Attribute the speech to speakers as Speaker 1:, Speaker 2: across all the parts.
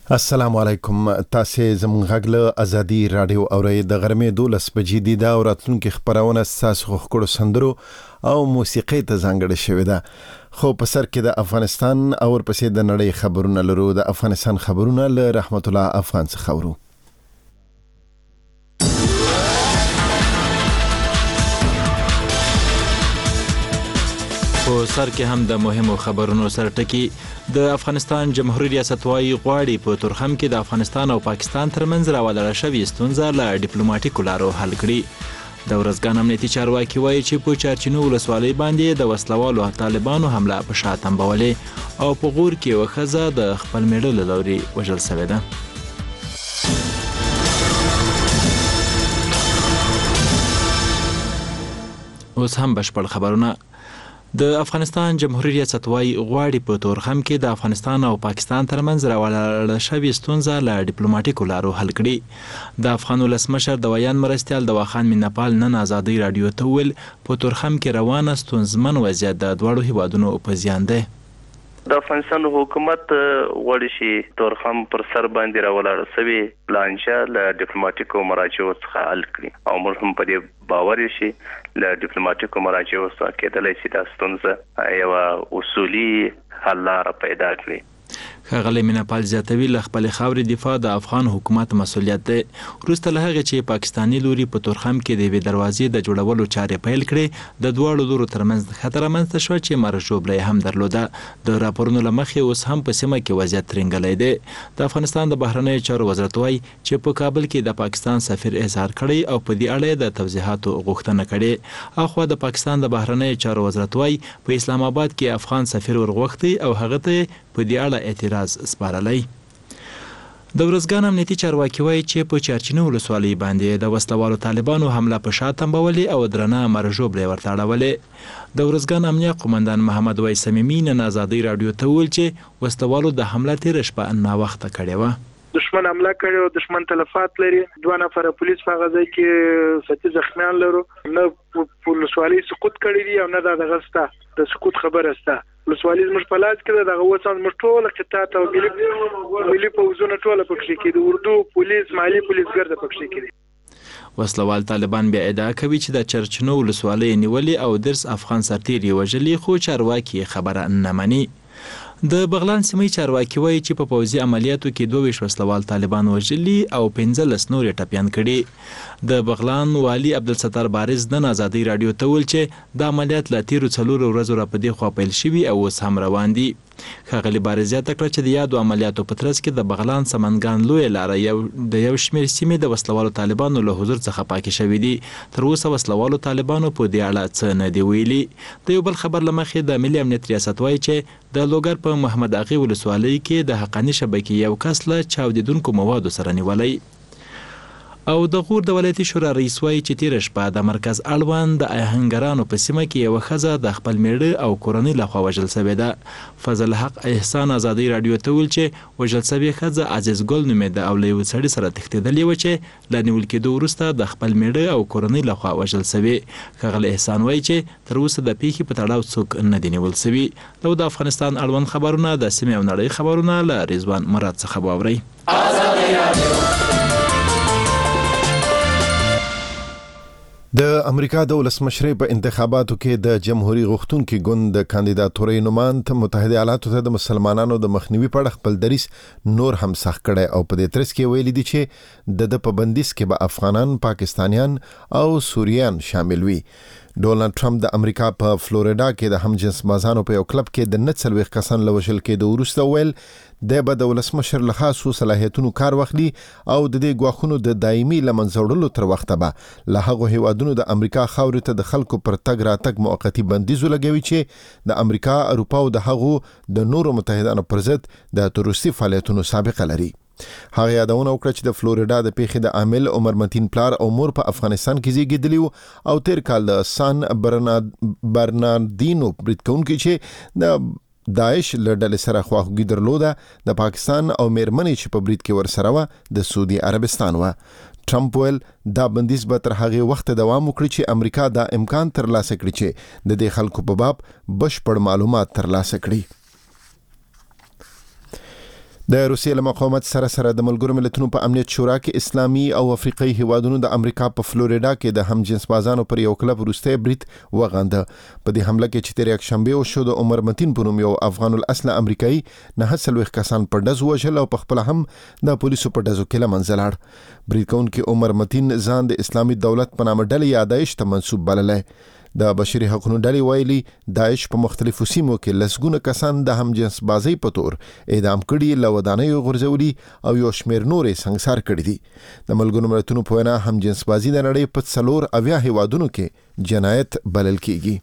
Speaker 1: السلام علیکم. تاسو زموږ غږ له ازادي رادیو اورئ. د غرمې 12 بجې دی دا او راتلونکي خبرونه تاسو خو سندرو او موسیقي ته ځانګړې شوې ده. خو په سر کې د افغانستان او ورپسې د نړۍ خبرونه لرو. د افغانستان خبرونه له رحمت الله افغان څخه خبرو.
Speaker 2: په سر کې هم د مهمو خبرونو سرټکی. د افغانستان جمهوریت ریاست وايي غواړي په تورخم کې د افغانستان او پاکستان ترمنځ راولاړه شوې ستونزه له ډیپلوماټیکو لارو حل کړي. د ورځګان امنیتي چارواکي وايي چې په چارچینو ولسوالۍ باندې د وسلوالو طالبانو حمله په شا تنبولې او په غور کې یوه ښځه د خپل میړه له لورې وژل شوې ده. اوس هم بشپړ خبرونه. د افغانستان جمهوریت ریاست وايي غواړي په تورخم کې د افغانستان او پاکستان ترمنځ راولاړه شوې ستونزه له ډیپلوماټیکو لارو حل کړي. د افغان ولسمشر د ویان مرستیال دواخان میناپال نن ازادي رادیو ته ویل په تورخم کې روانه ستونزمن وضعیت د دواړو هیوادونو په زیان ده.
Speaker 3: د افغانستان حکومت وړي شي تورخم پر سر باندې راولاړه سوي پلانچا له ډیپلوماټیکو مراجعو څخه حل کړي او موږ هم په دې باور شي له ډیپلوماټیکو مراجعو څخه کېدلای شي د ستونزه یو اصولي حل لاره پیدا کړي.
Speaker 2: ښاغلی میناپال زیاتوي له خپلې خاورې دفاع د افغان حکومت مسؤلیت دی. وروسته له هغې چې پاکستاني لوري په تورخم کې د یوې دروازې د جوړولو چارې پیل کړې د دواړو لورو ترمنځ خطر رامنځته شوه چې مرژوبله یې هم درلوده. د راپورونو له مخې اوس هم په سیمه کې وضعیت ترنګلی دی. د افغانستان د بهرنیو چارو وزارت وایي چې په کابل کې د پاکستان سفیر اظهار کړی او په دې اړه د توضیحاتو غوښتنه کړې. اخوا د پاکستان د بهرنیو چارو وزارت وایي په اسلام آباد کې افغان سفیر ورغوښتی او هغه ته په دې اړه اعتراض سپارلی. د ورځګان امنیتي چارواکي وایي چې په چارچینو ولسوالۍ باندې د وسلوالو طالبانو حمله په شا تنبولې او درنه مرژوبله ورته اړولې. د ورځګان امنیه قومندان محمد وای سمیمي نن ازادي رادیو ته ویل چې وسلوالو د حمله تېره شپه ناوخته کړې وه.
Speaker 4: دشمن حمله کړې او دشمن تلفات لري. 2 نفر پولیس په غزا کې ستی زخمیان لرو. نه ولسوالۍ سقوط کړی دی او نه د غستا د سقوط خبره ستا. ولسوالۍ زموږ په لاس کې دغه وسان موږ ټول قطاعت او ملي پوځونه ټول پکې کې د اردو پولیس مالی پولیس ګرد پکې کې.
Speaker 2: وسلوال طالبان بیا ادعا کوي چې د چرچنو ولسوالۍ نیولې او درس افغان سرتیر یې وژلي خو چارواکي خبره نه مني. د بغلان سیمې چارواکي وایي چې په پوځي عملیاتو کې 22 وسلوال طالبان وژلي او 15 نور ټپیان کړي. د بغلان والي عبدالستار بارز نن ازادي رادیو ته ویل چې د عملیات له تیرو 4 ورځو را په دې خوا پیل شوي او اوس هم روان دي. ښاغلي بارز زیاته کړه چې د یادو عملیاتو په ترڅ کې د بغلان سمنګان لویه لاره د یو شمېر سیمې د وسلوالو طالبانو له حضور څخه پاکې شوي دي. تر اوسه وسلوالو طالبانو په دې اړه څه نه دي ویلي. د یو بل خبر له مخې د ملي امنیت ریاست وایي چې د لوګر په محمد اغې ولسوالۍ کې د حقاني شبکې یو کس له چاودیدونکو موادو سره نیولی. او د غور د ولایتي شورا رئیس وایي چې تېره شپه د مرکز اړوند د آهنګرانو په سیمه کې یوه ښځه د خپل میړه او کورنۍ لخوا وژل شوې ده. فضل حق احسان ازادي رادیو ته ویل چې وژل شوې ښځه عزیز ګل نومېده او له یوه سړي سره تښتېدلې وه چې له نیول کېدو وروسته د خپل میړه او کورنۍ لخوا وژل شوې. ښاغلی احسان وایي چې تر اوسه د پیښې په تړاو څوک نه دي نیول شوي. نو د افغانستان اړوند خبرونه د سیمې او نړۍ خبرونه له رضوان مراد څخه واورئ.
Speaker 1: د امریکا د ولسمشرۍ په انتخاباتو کې د جمهوریت غوښتونکي ګوند د کاندیداتورۍ نوماند متحده ایالاتو ته د مسلمانانو د مخنیوي په اړه خپل دریځ نور هم سخت کړی او په دې ترڅ کې ویلي دي چې د په بندیز کې به افغانان، پاکستانیان او سوریان شامل وي. ډونالد ټرمپ د امریکا په فلوریډا کې د همجنس بازانو په یو کلب کې د 49 کسان له وژل کېدو وروسته ویل د به د ولسمشر له خاصو صلاحیتونو کار واخلي او د دې ګواښونو د دایمي له منځه وړلو تر وخته به له هغو هیوادونو د امریکا خاورې ته د خلکو پر تګ راتګ موقتي بندیز ولګوي چې د امریکا، اروپا او د هغو د نورو متحدانو پر ضد د تروریستي فعالیتونو سابقه لري. هغه یادونه وکړه چې د فلوریډا د پیښې د عامل عمر متین پلار او مور په افغانستان کې زیږیدلی او تیر کال د سان برناردینو بریدکونکي چې د داعش له ډلې سره خواخوږي درلوده د پاکستان او میرمنې چې په برید کې ورسره وه د سعودي عربستان وه. ټرمپ ویل دا بندیز به تر هغه وخت دوام وکړي چې امریکا دا امکان ترلاسه کړي چې د دې خلکو په باب بشپړ معلومات ترلاسه کړي. د روسیې له مقاومت سره د ملګرو ملتونو په امنیت شورا کې اسلامي او افریقایي هیوادونو د امریکا په فلوریډا کې د همجنس بازانو پر یو کلب وروستی برید وغانده. په دې حمله کې چې تیر یکشنبه وشو د عمر متین په نوم یو افغان الاصل امریکایي 49 کسان په ډز وژل او په خپل هم د پولیسو په ډزو کې له منځه لاړ. برید کوونکي عمر متین ځان د اسلامي دولت په نامه ډلې یا داعش ته منسوب بللی. د بشري حقوقو ډلې ویلي داعش په مختلفو سیمو کې لسګونه کسان د همجنس بازۍ په تور اعدام کړي، له ودانیو غورځولي او یو شمېر نورې سنګسار کړي دي. د ملګرو ملتونو په وینا همجنس بازي د نړۍ په 40 هیوادونو کې جنایت بلل کیږي.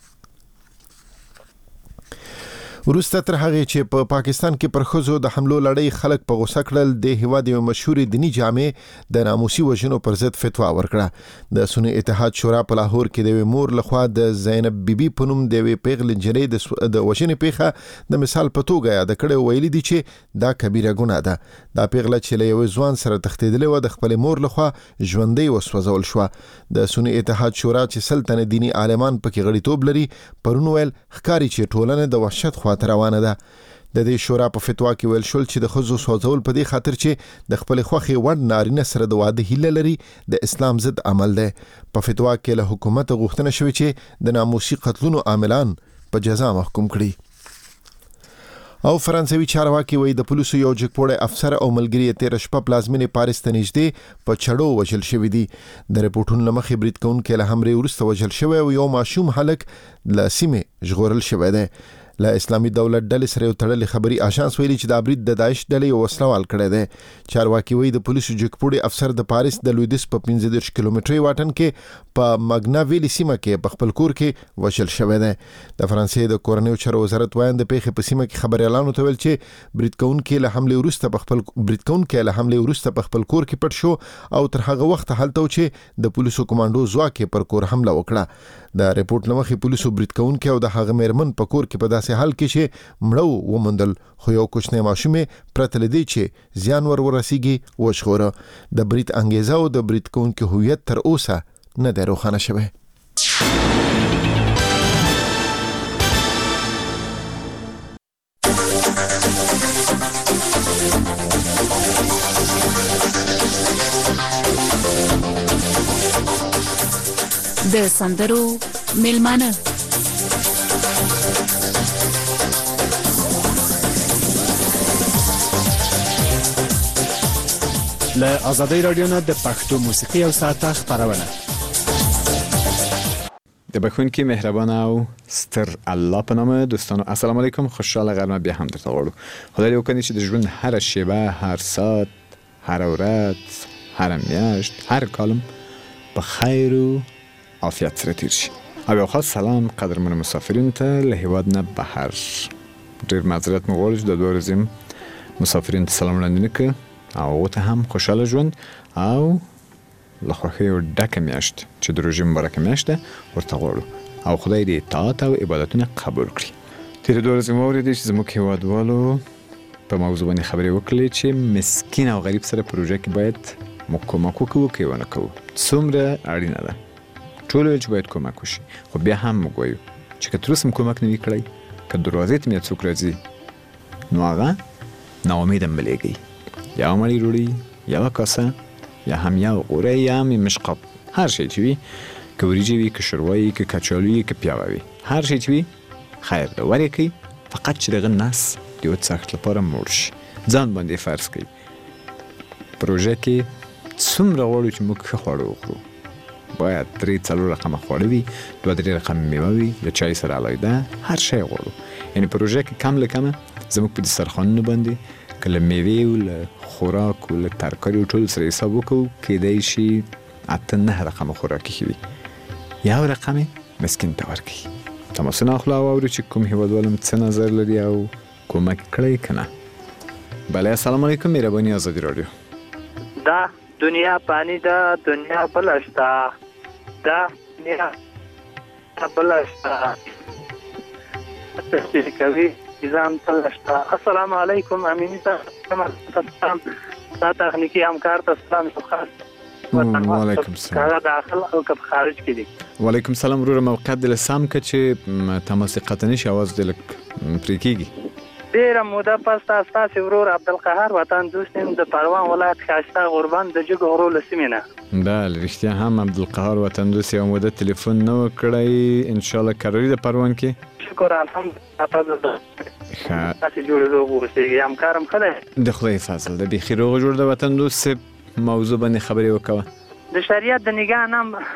Speaker 1: وروسته تر هغه چې په پاکستان کې پر ښځو د حملو لړۍ خلک په غوسه کړل، د هیواد یو مشهور دینی جامع د ناموسي وژنو پر ضد فتوا ورکړه. د سنی اتحاد شورا په لاهور کې د مور لخوا د زینب بیبي په نوم د پیغلې نجلۍ د وژنې پیښه د مثال په توګه یاد کړې، ویلي دي چې دا کبیره ګناه ده. دا پیغله چې له یو ځوان سره تښتېدلې و د خپل مور لخوا ژوندۍ وسوځول شوه. د سنی اتحاد شورا چې سلطنه دینی عالمان پکې غړیتوب لري پرون ویل ښکاري چې ټولنه د وحشت خوا روانه ده. د دې شورا په فتوا کې ویل شول چې د ښځو سوځول په دې خاطر چې د خپل خوښې وړ نارینه سره د واده هیله لري د اسلام ضد عمل دی. په فتوا کې له حکومت غوښتنه شوې چې د ناموسي قتلونو عاملان په جزا محکوم کړي. او فرانسوي چارواکي وایي د پولیسو یو جګپوړی افسر او ملګری تیر شپه پلازمینې پاریس ته نږدې په چړو وژل شوي دي. د رپورټونو له مخې برید کوونکی له حملې وروسته وژل شوی او یو ماشوم هلک له سیمې ژغورل شوی دی. له اسلامي دولت ډلې سره یو تړلې خبري آژانس ویلي چې دا برید د داعش ډلې یو وسلوال کړی دی. چارواکي وایي د پولیسو جګپوړی افسر د پاریس د لویدیس په 15 کیلومتري واټن کې په ماګنا ویلي سیمه کې په خپل کور کې وژل شوی دی. د فرانسې د کورنیو چارو وزارت وایي د پیښې په سیمه کې خبريالانو ته ویل چې برید کوونکی له حملې وروسته په خپل کور کې پټ شو او تر هغه وخت هلته و چې د پولیسو کمانډو ځواک پر کور حمله وکړه. د ریپورت لمخې پولیسو برید کوونکی او د هغه میرمن په کور کې په داسې حال کې چې مړو ومندل، خو یو کوچنی ماشوم پرته لدی چې زیان ورسیږي وژغوره. د برید انګیزه او د برید کوونکي هویت تر اوسه نه دی روښانه شوی.
Speaker 5: د سندرو میلمانه
Speaker 6: له آزادۍ رادیو نه د پښتو موسیقي او ساعته خبرونه. د بخونکي مهربان او ستر الله په نامه. دوستانو السلام علیکم، خوشحاله غرمه بیا هم درته غواړو. خدای دې وکړي چې د ژوند هر شیبه، هر ساعت، هر ورځ، هر میاشت، هر کالم په خیر او عافیت سره تیر شي. او یو خاص سلام قدرمن مسافرین ته له هیواد نه بهر. ډیر معذرت مو غواړم چې د دوه ورځې مسافرین ته سلام وړاندې نکړم او ته هم خوشاله ژوند او له خوښیو ډکه میاشت چې د روژې مبارکه میاشت ده ورته غواړو او خدای دې اطاعت او عبادتونه قبول کړي. تېرې دوه ورځې مو واورېدې چې زموږ هیوادوالو په موضوع باندې خبرې وکړې چې مسکین او غریب سره پروژه کې باید موږ کومک وکړو که ونه کوو، څومره اړینه ده. ټول ویل چې باید کومک وشي، خو بیا هم موږ وایو چې که تر اوسه کومک نه وي کړی، که دروازې ته مې څوک راځي نو هغه ناامیده ملیږي. یا مړی روړی، یا کاسه، یا هم یا غوره، یا هم مشقاب، هر شی چې وي، که وریجې وي، که شوروا وي، که کچالو وي، که پیاوه وي، هر شی چې وي خیر ده. ور یې کوي، فقط چې دغه نس د یو څاښت لپاره موړ شي. ځان باندې فرض کوي پروژه کې څومره غواړو چې موږ ښه خواړه وخورو، باید 3-4 رقمه خواړه وي، 2-3 رقم میوه وي، له چای سره علیده هر شی غواړو. یعنی پروژه کې کم له کمه زموږ په دسترخوانونو باندې که له میوې او له خوراک او له ترکاري ټول سره حساب وکړو، کیدای شي 8-9 رقمه خوراکي ښه وي، یو رقم مسکین ته ورکړي. تماسونه اخلو او اورو چې کوم هیوادوال څه نظر لري او کومک کړی که نه. بله السلام علیکم، مهرباني آزادي رادیو.
Speaker 7: دا دنیا پانی دا دنیا بلشتا، دا دنیا بلشتا تشتیری کوي نظام تلشتا. السلام علیکم امینی تاسو تا تخنیکی همکار ته سلام خاص.
Speaker 6: وعلیکم السلام.
Speaker 7: کله داخل او که خارج کې دي.
Speaker 6: وعلیکم السلام. وروره موقعیت د لسام که چې تماس قطنی شي आवाज د لک پرې کیږي.
Speaker 7: ډیره موده پس تاسو ورور عبدالقهار وطن دوست د پروان ولایت خاشته غربان د جګ غرو لسمینه.
Speaker 6: بله رښتیا هم عبدالقهار وطن دوست یو موده تلیفون نه وکړی، ان شاء الله کراری د پروان کې.
Speaker 7: شکر الحمدلله. تاسو جوړ روغ اوسئ، همکارم ښه
Speaker 6: د خدای فضل د بیخي روغ جوړ د وطن دوست. موضوع باندې خبرې وکوه.
Speaker 7: د شریعت د نگاه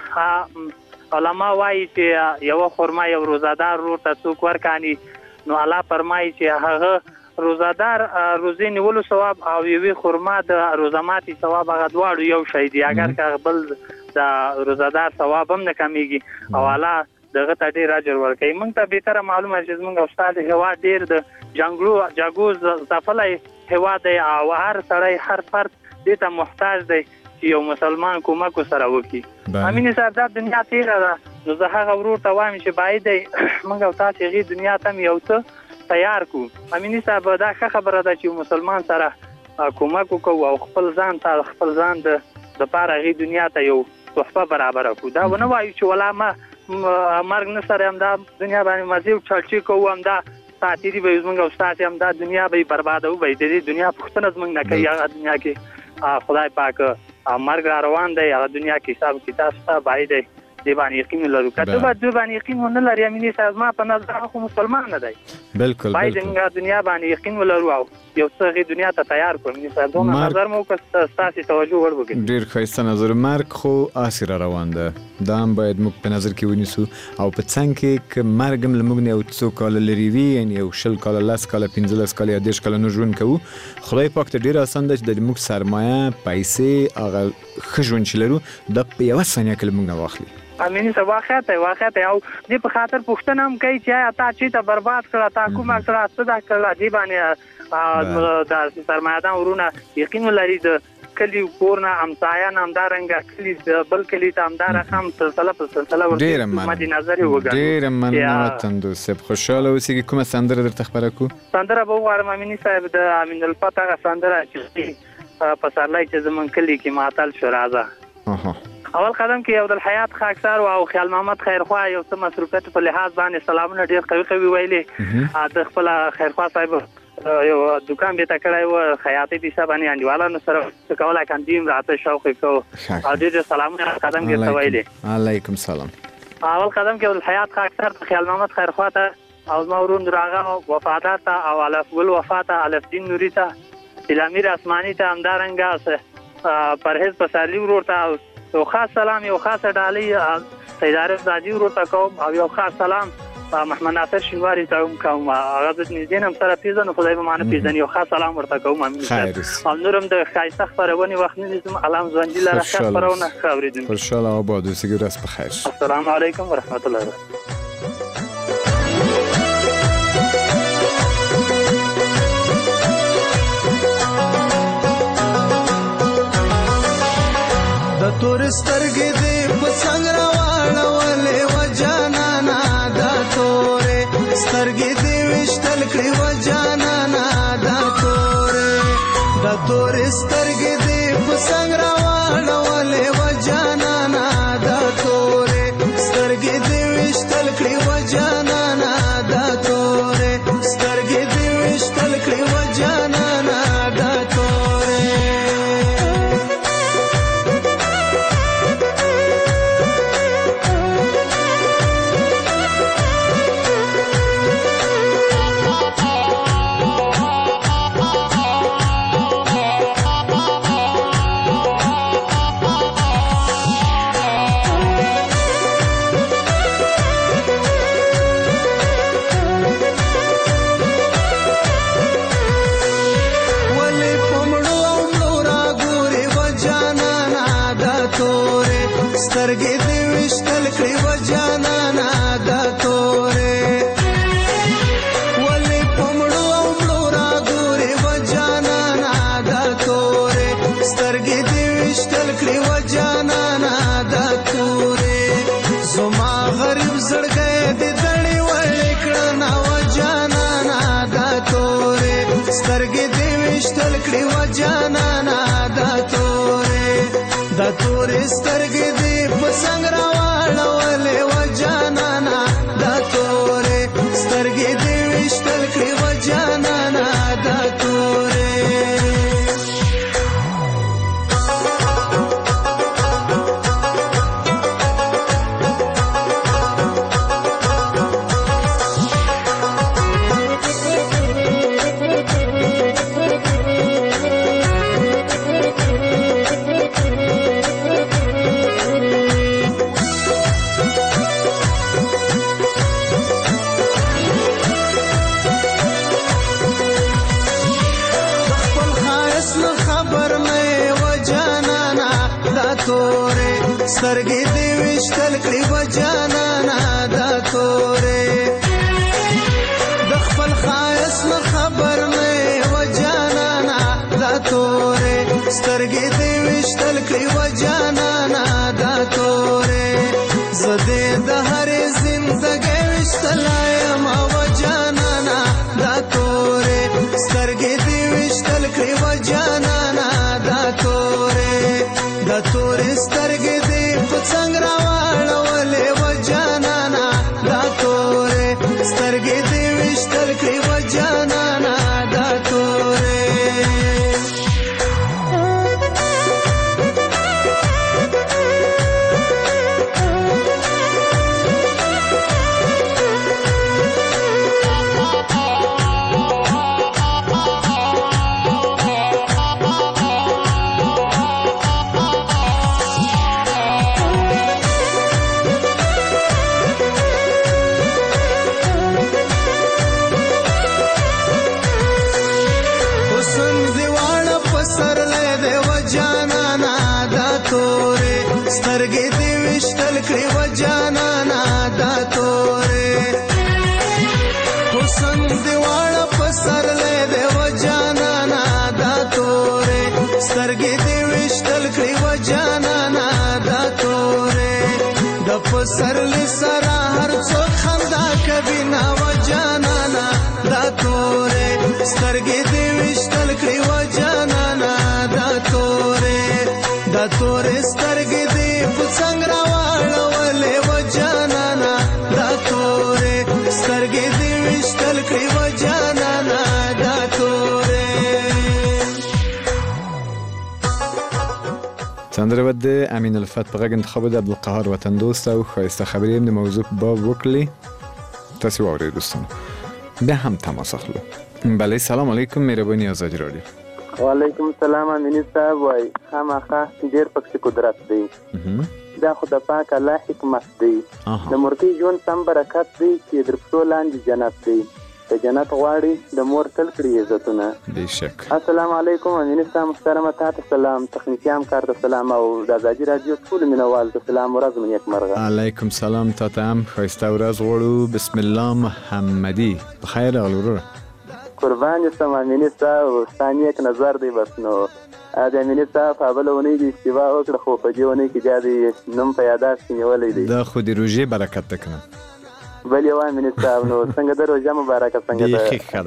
Speaker 7: نم علما وایي چې یو خرما یو روزادار ورور ته څوک ورکاني، نو الله فرمایي چې هغه روزادار روزي نیولو ثواب او یوې خرما د روزه ماتي ثواب هغه دواړو یو شی دي. اگر که بل د روزادار ثواب هم نه کمیږي او الله دغه ته ډیر اجر ورکوي. موږ ته بهتره معلومه چې موږ استاد هوا ډیر د جنگلو جاګوز ځپلی هوا دی او هر سړی هر فرد دې ته محتاج دی چې یو مسلمان کومک سره وکړي. امین صاحب دا دنیا تیره ده، نو زه هغه ورور ته وایم چې باید موږ او تاسو هغې دنیا ته یو څه تیار کړو. امین صاحب دا ښه خبره ده چې مسلمان سره کومک وکړو او خپل ځان ته خپل ځان د پاره هغې دنیا ته یو تحفه برابره کړو. دا ونه وایو چې ولا ما مرګ نه سره همدا دنیا باندې مزې او چړچې کوو، همدا ساتیري به زموږ او ستاسې همدا دنیا به یې بربادوو، به یې د دې دنیا پوښتنه زموږ نه کوي. هغه دنیا کې خدای پاک مرګ را روان دی، هغه دنیا کې حساب کتاب شته، باید دې باندې یقین ولرو. که ته به دې باندې یقین ونه لرې امینې صاحب زما په نظر هغه خو مسلمان نه دی.
Speaker 6: بالکل
Speaker 7: باید موږ دنیا باندې یقین ولرو او یو څه هغې دنیا ته تیار کړو. امینې صاحب دونه نظر مو وکړه ستاسې توجه ور وکړي.
Speaker 6: ډېر ښایسته نظر. مرګ خو اسې را روان ده، دا هم باید موږ په نظر کې ونیسو او په څنګ کې که مرګ هم له موږ نه یو څو کاله لرې وي، یعنې یو 20 کاله 10 کاله 15 کاله یا 10 کاله نور ژوند کوو، خدای پاک ته ډېر اسان ده چې د موږ سرمایه پیسې هغه ښه ژوند چې لرو دا په یوه ثانیه کې له موږ نه واخلي.
Speaker 7: امینې صاحب واقعیت او دې په خاطر پوښتنه هم کوي چې آیا تا چېرته برباد کړه، تا کومه کړه، څه دا کړه. دې باندې د سرمایه‌دار ورونه یقین ولري، د کلي کور نه همسایه نه همدارنګه کلي د بل کلي ته همدارنګه هم سلسله په سلسله ورته مدنظر وګڼو.
Speaker 6: ډېره مننه وطن دوست صاحب، خوشحاله اوسېږي. کومه سندره درته خبره کړو؟
Speaker 7: سندره به وغواړم امینې صاحب د امین الفتح هغه سندره چې په سرلی چې زموږ کلي کې ماتل شو راځه. اول قدم کې عبد الحیات خاکسار او خیال محمد خیرخوا یو څه مصروفیت په لحاظ باندې سلامونه ډیر قوي قوي ویلې. د خپل خیرخوا صاحب یو دکان به تکړای و خیاطي پیسه باندې انډیوالانو سره کولای کاندیم راته شوق کو او دې سلامونه قدم کې ویلې.
Speaker 6: علیکم سلام.
Speaker 7: اول قدم کې عبد الحیات خاکسار خیال محمد خیرخوا ته او زمورون دراغه وفادار ته او الف ګل وفات الف دین نوری ته الامیر اسماني ته همدارنګه پرهیز پسرلی ورور ته یو خاص سلام، یو خاص ډالۍ سید عارف داجی ورور ته کوم او یو خاص سلام محمد ناصر شینواری ته هم کوم. هغه د نږدې هم سره پیژنو، خدای به مانه پیژني. یو خاص سلام ورته کوم. او نورم د ښایسته خپرونې وخت نه لیدم علام ځوانجي لره ښه خپرونه ښه اورېدونکي.
Speaker 6: خوشحاله او آباد اوسئ. ورځ په خیر.
Speaker 7: السلام علیکم ورحمت الله وبرکاته.
Speaker 8: د تور سترګې دې په څنګ راواړولې و جانانا، دا تورې سترګې دې ویشتل کړې و جانانا، دا تورې د تورې سترګې دې په څنګ راواړولې و جانانا، دا تورې سترګې دې ویشتل کړې و جانانا، دا تورې سترګې دې ویشتل کړې و جانانا، دا تورې سترګې دې ویشتل کړې و جانانا، دا تورې ولې په مړو او مړو راګورې و جانانا، دا تورې سترګې دې ویشتل کړې و جانانا، دا تورې زما غریب زړګی دې دړې وړې کړنه و جانانا، دا تورې سترګې دې ویشتل کړې و جانانا، دا تورې دا تورې سترګې دې په څنګ راواړولې و جانانا، دا تورې سترګې دې ویشتل کړې و جانانا. سترګې دې وشتل کړې و جانانا دا تورې د خپل ښایست نه خبر نه و جانانا دا تورې سترګې دې وشتل کړې و جانانا دا تورې زه دې د هرې زندګۍ وشتلی یم و جانانا دا تورې سترګې دې وشتل کړې و جانانا دا تورې دا تورې سترګې دې په څنګ راواړولې و جانانا دا تورې سترګې دې وشتل کړې و جانانا دا تورې سترګې دې وشتل کړې و جانانا دا تورې حسن دې واړه په سرلی دی و جانانا دا تورې سترګې دې وشتل کړې و جانانا دا تورې د په سرلی سره هر څوک خندا کوي نا و جانانا دا تورې سترګې دې وشتل کړې و جانانا دا تورې دا تورې سترګې دې په څنګ راواړولې و جانانا دا تورې سترګې دې وشتل کړې و جانانا دا تورې
Speaker 6: سندره به د امین الفت په غږ انتخاب د عبدالقهار وطن دوست او ښایسته خبرې هم د موضوع په باب وکړلې تاسې واورئ دوستانو بیا هم تماس اخلو بله سلام علیکم مهرباني آزادي رادیو
Speaker 9: وعلیکم السلام امینی صاحب وای خامخا ډیر پکې قدرت دی دا خو د پاک الله حکمت دی د مرګي ژوند سم برکت دی چې در پښو لاندې جنت دی د جنت غواړي د مور تل کړی عزتونه
Speaker 6: بشک
Speaker 9: السلام علیکم امینی صاحب محترمه تاسو سلام تخنیکیان کار ته سلام او د آزادي رادیو ټول مینوال ته سلام ورځ مې نیکمرغه
Speaker 6: علیکم سلام تاسو هم ښایسته ورځ غواړو بسم الله محمدي بخیر اغلورو
Speaker 9: قربان یستم امینی صاحب ثاني یک نظر دی بس نو د امینی صاحب په بل ونی دی استوا وکړه خو په دې ونی کې جادي نوم په یاداشت کې نیولې دی
Speaker 6: دا خو د روزي برکت تکنه
Speaker 9: بل یو امینی صاحب نو څنګه د روزه مبارکه څنګه ده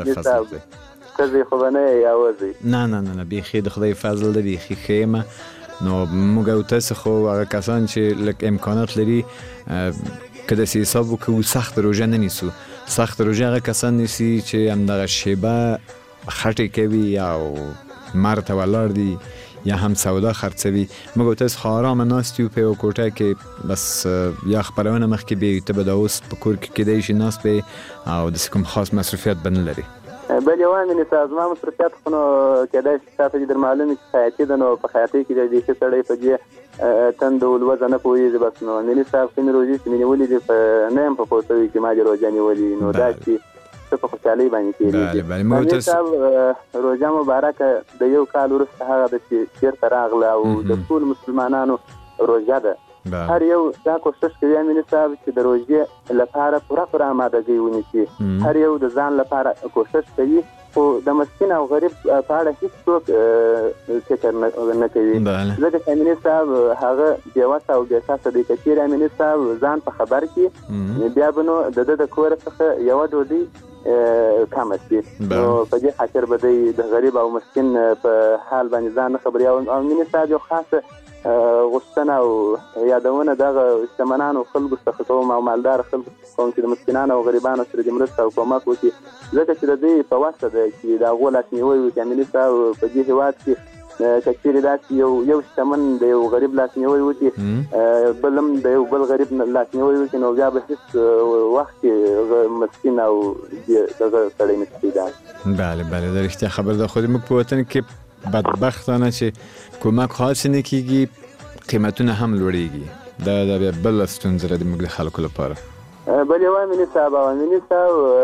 Speaker 9: کزي خو نه یاوځي
Speaker 6: نه بيخي د خدای فضل دی بيخي خیمه نو موږ او تاسو خو هغه کسان چې لک امکانات لري کله چې حساب وکړو سخت روزه نه نیسو سخت روزه هغه کسان نیسي چې همدغه شیبه خټې کوي او مرته ولاړ دي یا هم سودا خرڅوي موږ تاسو خارام ناست یو په کوټه کې بس یا خبرونه مخکې به ته به اوس په کور کې کېدای شي ناست به او د کوم خاص مصرفیت بن لري
Speaker 9: بل یو امینه تاسو ما مصرفیت خو کېدای شي تاسو د معلومه حیاتي د نو په حیاتي کې د دې سړی په دې تند ولوزه نه پوهیږي بس نو مینه صاحب څنګه روزي چې مینه ولې په نیم په پوسټوي کې ما د روزاني ولې نو دا چې په خوشالي باندې کېږي مینه صاحب روزه مبارک د یو کال وروسته هغه د چیر راغله او د ټول مسلمانانو روزه ده هر یو دا کوشش کوي مینه صاحب چې د روزه لپاره پوره آمادګي ونیسي هر یو د ځان لپاره کوشش کوي او د مسکین او غریب په اړه هیڅ څوک فکر نه کوي ځکه چې مینه صاحب هغه بیواسه او بیاساسه دی چې مینه صاحب ځان په خبر کې بیا بنو د کور څخه یو ډوډۍ کم شي نو په دې خاطر به د غریب او مسکین په حال باندې ځان خبري او مینه صاحب یو خاصه غوښتنه او یادونه دغه استمنانو خلکو څخه کوم او مالدار خلکو کوم چې د مسکینانو او غریبانو سره د مرسته او کومک وکړي ځکه چې د دې په واسطه ده چې دا غولاس نیوي وي چې ملي صاحب په دې هواد کې کچېری داسې یو شتمن د یو غریب لاس نیوي وي بلم د یو بل غریب لاس نیوي وي نو بیا به هیڅ وخت مسکین او دغه سړی نشي دا
Speaker 6: بله د رښتیا خبر ده خو موږ په وطن کې بدبختانه چې کومک خاص نه کیږي قیمتونه هم لوړیږي دا بل ستونزه ده د موږ خلکو لپاره
Speaker 9: بل یو مینه صاحب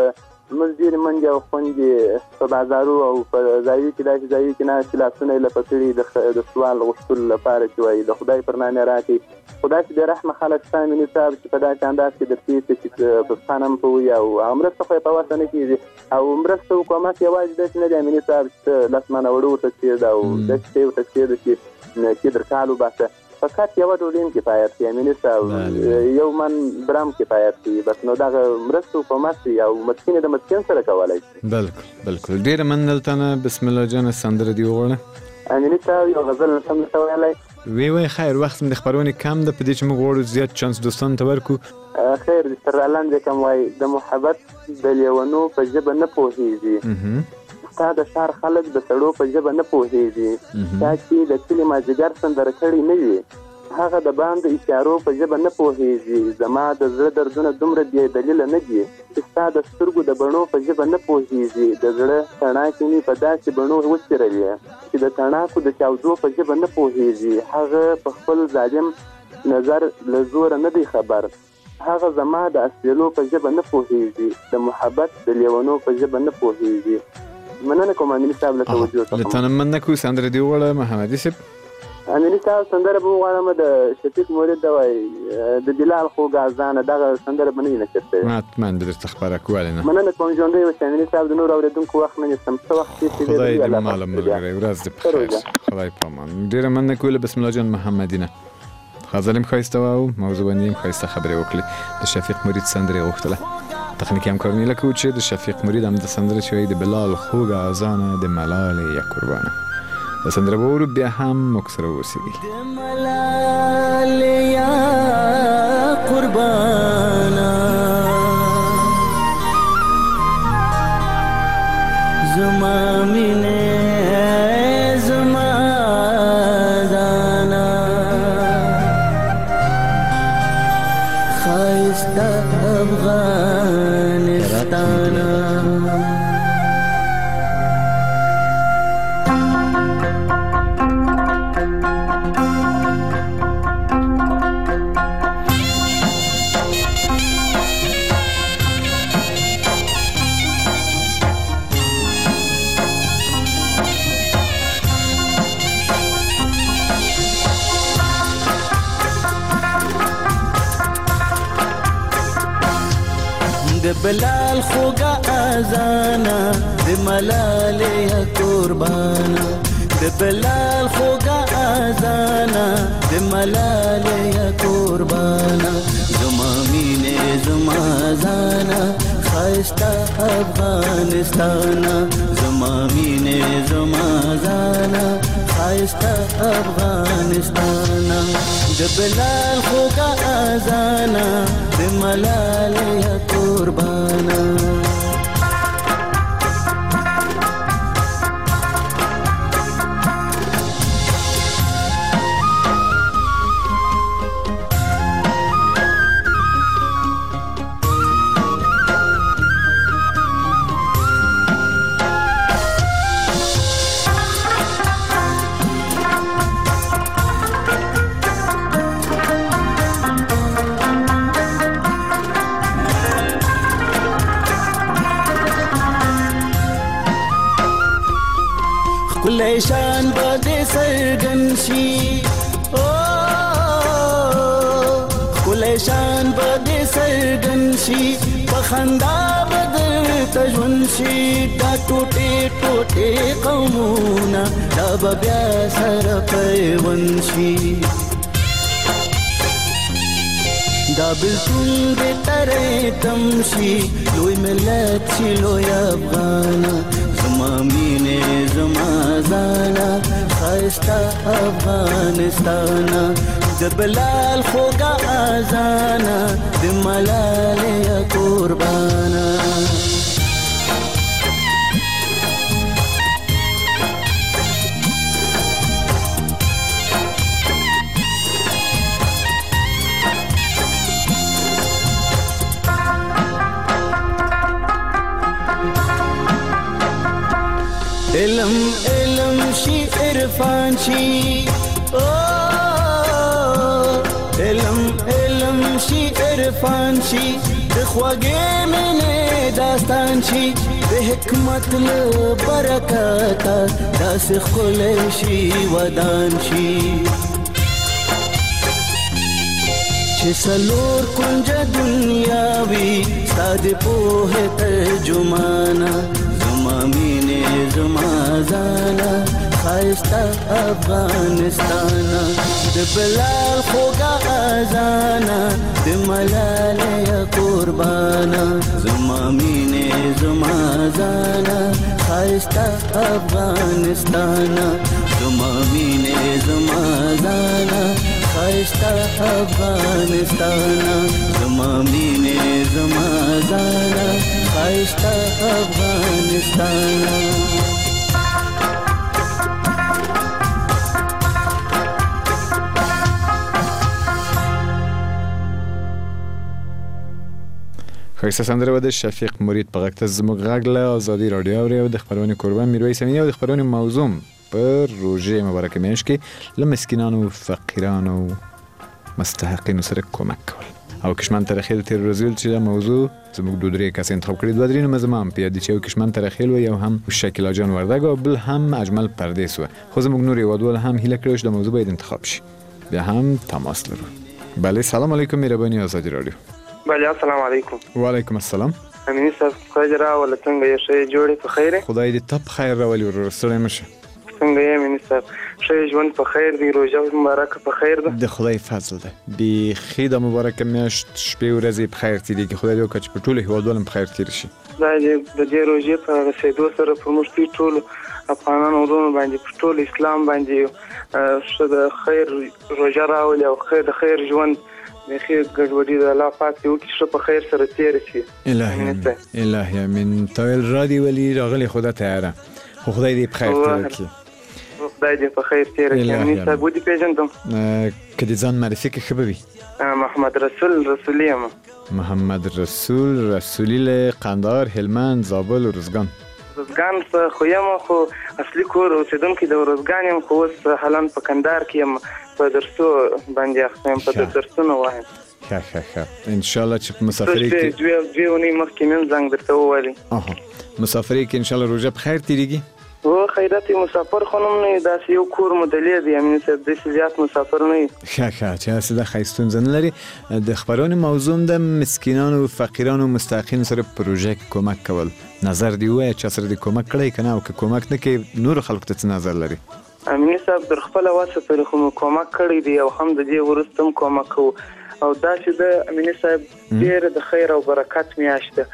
Speaker 9: موږ ډېرې منډې او خوندې په بازارو او په ځایو کې داسې ځایو کې ناستې لاسونه یې لپه کړي د سوال غوښتلو لپاره چې وایي د خدای پر نام یې راکړي. خو داسې بې رحمه خلک شته امیني صاحب چې په داسې انداز کې درپېښې چې په پښتانه هم په وي او مرسته خو یې په وسه نه کېږي او مرسته حکومت یوازې داسې نه دی امیني صاحب چې لس منه وړه ورته کېږده او داسې شی ورته کېږده چې کېدر کال وباسه. فقط یوه ډوډۍ هم کفایت کوي امیني صاحب، یو من برم کفایت کوي بس. نو دغه مرسته حکومت وي او مسکین د مسکین سره کولی شي.
Speaker 6: بالکل ډېره مننه دلته. بسم الله جانه سندره دې وغواړه.
Speaker 9: امیني صاحب یو غزل نشم درته ویلی.
Speaker 6: وی خیر وخت د خبرونې کم ده، په دې چې موږ غواړو زیات چانس دوستانو ته ورکړو.
Speaker 9: خیر د سرالند کوم وایي د محبت د لیونو په ژبه نه پوهېږي، ستا د ښار خلک د سړو په ژبه نه پوهېږي، چا چې د کلي مازدیګر سندره کړې نه وي هغه د باندې اشارو په ژبه نه پوهېږي. زما د زړه دردونه دومره بې دلیله نه دي چې ستا د سترګو د بڼو په ژبه نه پوهېږي. د زړه تڼاکې مې په داسې بڼو وڅیرلې چې د تڼاکو د چاودو په ژبه نه پوهېږي. هغه په خپل ظالم نظر له زوره نه دی خبر، هغه زما د اسویلو په ژبه نه پوهېږي، د محبت د لیونو په ژبه نه پوهېږي. مننه کوم امیني صاحب له توجه څخه.
Speaker 6: له تا نه مننه کوو. سندره دې وغواړه محمدي صاحب.
Speaker 9: امیني صاحب سندره به وغواړم د شفیق مرید د وایي د بلال خوږه ازانه، دغه سندره به نه وي نشر شوې.
Speaker 6: حتما به درته خبره کوو. ولې نه.
Speaker 9: مننه کوم ژوندی اوسې امیني صاحب، د نورو اورېدونکو وخت نه نیسم. څه وخت چې
Speaker 6: خدای دې ماله ملګری ورځ دې په خیر. خدای په امان. ډېره مننه کوو له بسم الله جان محمدي نه. غزل هم ښایسته وه او موضوع باندې هم ښایسته خبرې وکړې. د شفیق مرید سندره یې غوښتله. تخنیکي همکارانې له کوو چې د شفیق مرید هم د سندره چې وایي د بلال خوږه ازانه د ملالې یا قربانه. د سندره به ورو بیا هم موږ سره اوسېږي.
Speaker 8: د ملالې یا قربانه زما مینې زما ځانه ښایسته افغانستانه د بلال خوږه ازانه د ملالې قربانه، د بلال خوږه ازانه د ملالې قربانه، زما مینې زما ځانه ښایسته افغانستانه، زما مینې زما ځانه ښایسته افغانستانه، د بلال خوږه ازانه د ملالې قربانه. شان بده سرګن شي کله شان بده سرګن شي په خندا بدل تجون شي دا ټوټه ټوټه قومونه دا بیا سره پیون شي دا بالکل به ترې تم شي لوی ملت شي لوی افغان زما مینې زما ځانا ښایسته افغانستانه د بلال خوږه اذانه د ملالې قربانه علم علم شي عرفان شي علم علم شي عرفان شي د خوږې مینې داست افغانستان شي د حکمت له برکته داسې ښکلی شي ودان شي چې څلور کنجه دنیا وي ستا د پوهې ترجمانه زما مینې زما ځانه ښایسته افغانستانه د بلال خوږه اذانه د ملالۍ قربانه زما مینې زما ځانه ښایسته افغانستانه زما مینې زما ځانه ښایسته افغانستانه زما مینې زما ځانه ښایسته افغانستانه
Speaker 6: ښایسته سندره و د شفیق مرید په غږ ته زموږ غږ له ازادي راډیو اوري او د خپرونې کوربه میرویس امینی او د خپرونې موضوع پر روژې مبارکه میاشت کې له مسکینانو فقیرانو مستحقینو سره کمک کول او کشمن ترخیل تیر ورځې چې دا موضوع زموږ دوه درې کس انتخاب کړي دوه درې نومه زما هم په یاد دي چې یو کشمن ترخیل و یو هم شکیلا جان وردګ او بل هم اجمل پردیس و خو زموږ نور هیوادوال هم هیله کړې چې د موضوع باید انتخاب شي بیا هم تماس لرو بله سلام علیکم مهرباني ازادي راډیو
Speaker 10: بله السلام علیکم
Speaker 6: وعلیکم السلام
Speaker 10: امینی صاحب خیر راوله څنګه یې ښه جوړې په خیره
Speaker 6: خدای دې ته په خیر راولي ورور ستړی مشه
Speaker 10: څنګه یې امینی صاحب ښه ژوند په خیر دی روژه مبارکه په خیر ده
Speaker 6: د خدای فضل ده بیخي د مبارکه میاشت شپې ورځې په خیر تېرېږي خدای دې وکړه چې په ټولو هېوادوال هم په خیر تېر شي
Speaker 10: دا د دې روژې په رسېدو سره په موږ ټولو افغانانو وروڼو باندې په ټول اسلام باندې ښه د خیر روژه راولي او د خیر ژوند بیخي ګډوډي د الله پاک دې وکړي ښه په خیر سره تېره شي
Speaker 6: الهي امین تا ویل را دې ولي راغلی خو دا تیاره خو خدای دې په خیر تېره کړي
Speaker 10: خدای دې په خیر تېره کړي امین صاحب ودې پېژندم
Speaker 6: که دې ځان معرفي کړې ښه به وي
Speaker 10: محمد رسول رسولي یم
Speaker 6: محمد رسول رسولي له قندهار هلمند زابل و روزګان
Speaker 10: روزګان خو یم خو اصلي کور اوسېدونکی د روزګان یم خو اوس حالا په کندهار کې یم په درسو باندې اخته یم په درسونه وایم
Speaker 6: ښه انشاءالله چې په مسافرۍ کې
Speaker 10: دوی اونۍ مخکې مې ځنګ درته وویلی
Speaker 6: مسافرۍ کې انشاءالله روژه په خیر تېرېږي
Speaker 10: و خیرات مسافر خونم نه داسې یو کور مدلې دی امین صاحب داسې زیات مسافر نه
Speaker 6: ښه چې هسې دا ښایسته ستونزه نه لري د خپرونې موضوع د مسکینانو فقیرانو مستحقینو سره پروژه کې کمک کول نظر دی ووایه چا سره دې کمک کړی که نه او که کمک نه کوي نورو خلکو ته څه نظر لري
Speaker 10: امین صاحب در خپله وسه پورې خو مو کمک کړی دی او هم د دې وروسته هم کمک کوو او داسې د امیني صاحب ډېره د خیر او برکت میاشت ده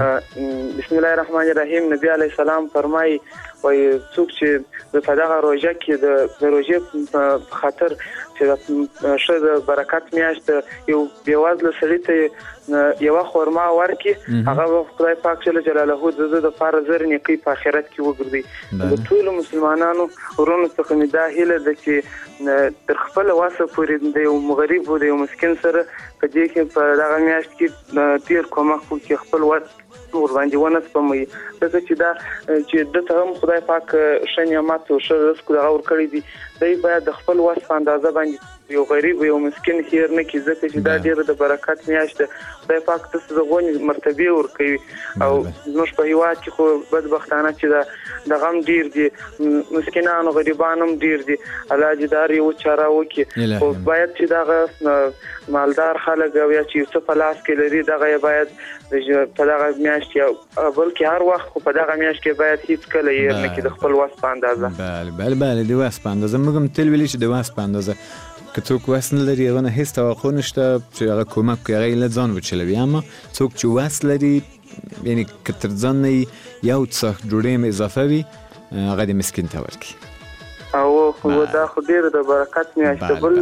Speaker 10: بسم الله الرحمن الرحیم نبی علیه السلام فرمایي وایي څوک چې په دغه روژه کې د روژې په خاطر چې ښه د برکت میاشت یو بېوزله سړي ته یوه خورما ورکړي هغه به خدای پاک جل جلاله د ده دپاره زر نیکۍ په آخرت کې وګرځي د ټولو مسلمانانو ورونو څخه مې دا هیله ده چې تر خپله وسه پورې د یو غریب و د یو مسکین سره په دې کې په دغه میاشت کې ډېر کومک وکړي خپل وس ورباندې ونه سپموي ځکه چې دا چې دته هم خدای پاک ښه نعمت او ښه رزق دغه ورکړی دی دی باید د خپل وس په اندازه باندې یو غریب یو مسکین هیر نه کړي ځکه چې دا ډېره د برکت میاشت ده خدای پاک داسې د غونې مرتبې ورکوي او زموږ په هېواد کې خو بدبختانه چې د غم ډېر دي مسکینان او غریبان هم ډېر دي الله دې دا یو چاره وکړي خو باید چې دغه مالدار خلک او یا چې یو څه په لاس کې لري دغه یې باید په دغه میاشت یا بلکې هر وخت خو په دغه میاشت کې باید هیڅ کله هیر نه کړي د خپل وس په اندازه
Speaker 6: بله د وس په اندازه موږ هم تل ویلي چې د وس په اندازه که څوک وس نه لري هغه نه هیڅ توقع نشته چې هغه کومک کوي هغه یې له ځان وچلوي اما څوک چې وس لري یعنی که تر ځان نه یو څه ډوډۍ هم اضافه وي هغه د مسکین ته ورکړي
Speaker 10: او دا خو ډېره د برکت میاشت بل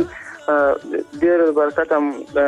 Speaker 10: ډېر برکت هم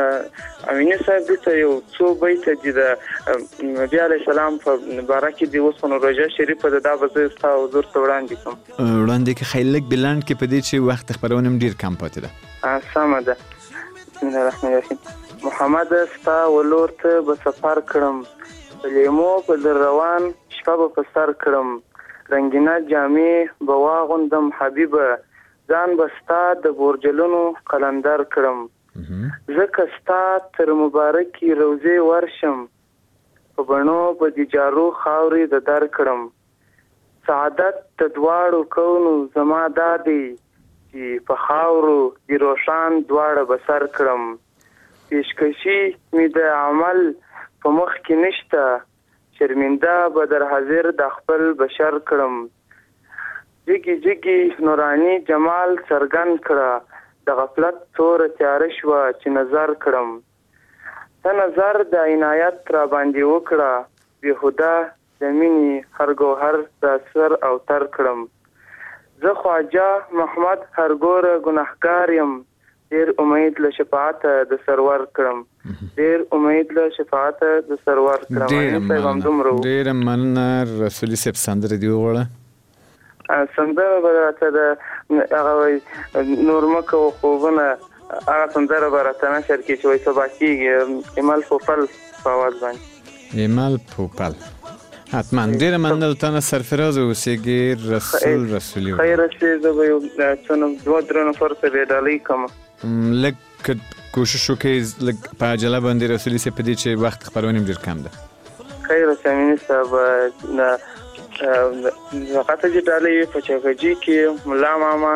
Speaker 10: امیني صاحب دې ته یو څو بیته دي د نبي علیه السلام په باره کې دي اوس نو روژه شریفه ده دا به زه ستا حضور ته وړاندې کړم
Speaker 6: وړاندې کې خیلی لږ بلنډ کې په دې چې وخت خپرونه هم ډېر کم پاتې ده
Speaker 10: سمه ده بسم الله الرحمن الرحیم محمد ستا ولور ته به سفر کړم په لیمو په در روان شپه به په سر کړم رنګینه جامې به واغوندم حبیبه ځان به ستا د بورجلونو قلندر کړم ځکه ستا تر مبارکې روضې ورشم په بڼو به د جارو خاورې د در کړم. سعادت د دواړو کونو زما دادی چې په خاورو د روشان دواړه به سر کړم. پیشکشي مې د عمل په مخ کې نشته، شرمنده به در حاضر د خپل بشر کړم. جګي جګي نوراني جمال څرګند کړه، د غفلت توره تیاره شوه چې نظر کړم. ته نظر د عنایت را باندې وکړه، بېهوده د مینې هر ګوهر د سر او تر کړم. زه خواجه محمد هرګوره ګناهګار یم، ډېر امید له شفاعت د سرور کړم. ډېر امید له شفاعت د سرور کړم.
Speaker 6: ډېره مننه. رسولي صاحب سندره دی وغواړه.
Speaker 10: سندره به راته د هغه نور مکه و خوبونه هغه سندره به راته نشر کړي چې وایي سبا کېږي، ایمل پوپل په آواز باندې.
Speaker 6: ایمل پوپل حتما. ډېره مننه له تا نه سرفراز اوسېږي. رسول رسولي
Speaker 10: خیره چې زه به یو څه 2-3 نفر ته بې ډالۍ کوم.
Speaker 6: لږ کوشش وکړئ لږ په عجله باندې رسولي صاحب په دې چې وخت خپرونې ډېر کم ده.
Speaker 10: خیره چې امیني صاحب وقته چې ډالۍ په چغجي کې ملا ماما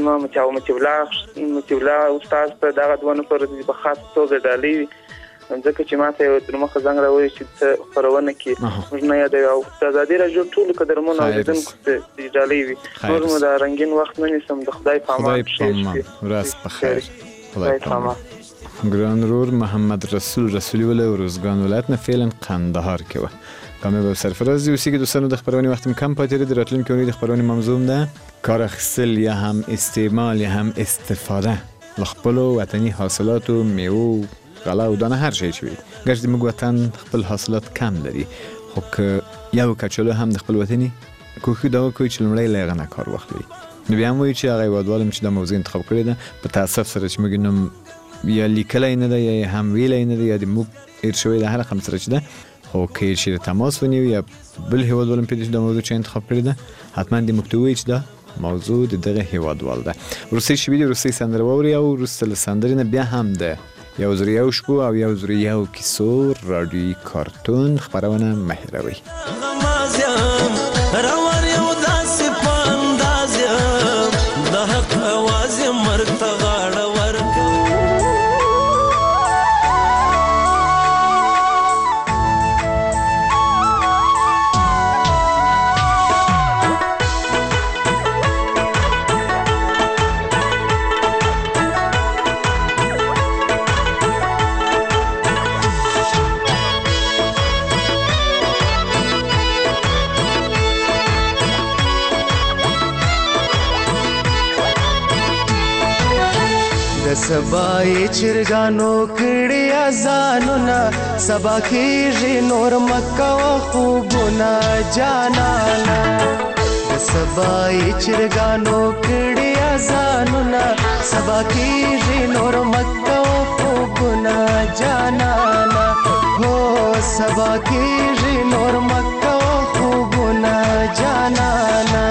Speaker 10: متي الله استاد ته دغه 2 نفر په خاص توګه ډالۍ ځکه چې ماته یو تر مخه زنګ راوړی چې خبرونه کې موږ نه یادوي او ازادي راځو ټول قدرمن اوریدونکو ته ډالۍ وي. نور مو دا رنگین وخت نه نیسم. د خدای په امان.
Speaker 6: راست بخیر. خدای په امان. ګران رور محمد رسولی ولې روزګان ولایت نه فعلا قندهار کې و. کامیاب سرفراز اوسېږي. دوستانو د خبرونې وخت کم پاتې دی. د راتلونکي اونۍ د خبرونې موضوع ده کار اخیستل یا هم استعمال یا هم استفاده له خپلو وطني حاصلاتو، میوو، غله او دانه هر شی چې وي. ګرځي زموږ وطن خپل حاصلات کم لري، خو که یو کچالو هم د خپل وطني کوښښ دا وکړي چې لومړی له هغه نه کار واخلي. نو بیا هم وایي چې هغه هېوادوال چې دا موضوع انتخاب کړې ده په تاسف سره چې موږ نوم یا لیکلی نه ده یا هم ویلی نه ده یا د موږ ایر شوی ده هر رقم سره چې ده، خو که یې چېرې تماس ونیو یا بل هېوادوال هم پوهېږي چې دا موضوع چا انتخاب کړې ده، حتما دې موږ ته ووایي چې دا موضوع د دغه هېوادوال ده. وروستۍ شېبې دي، وروستۍ سندره واورئ او وروسته له سندرې نه بیا هم ده 101 شپو او 101 کیسو رادیویي کارتون خپرونه مه هېروئ.
Speaker 8: سبای چرګانو کړي اذانونه سبا کېږي نور مکه و خوبونه جانانا. د سبای چرګانو کړي اذانونه سبا کېږي نور مکه و خوبونه جانانا. هو سبا کېږي نور مکه و خوبونه جانانا.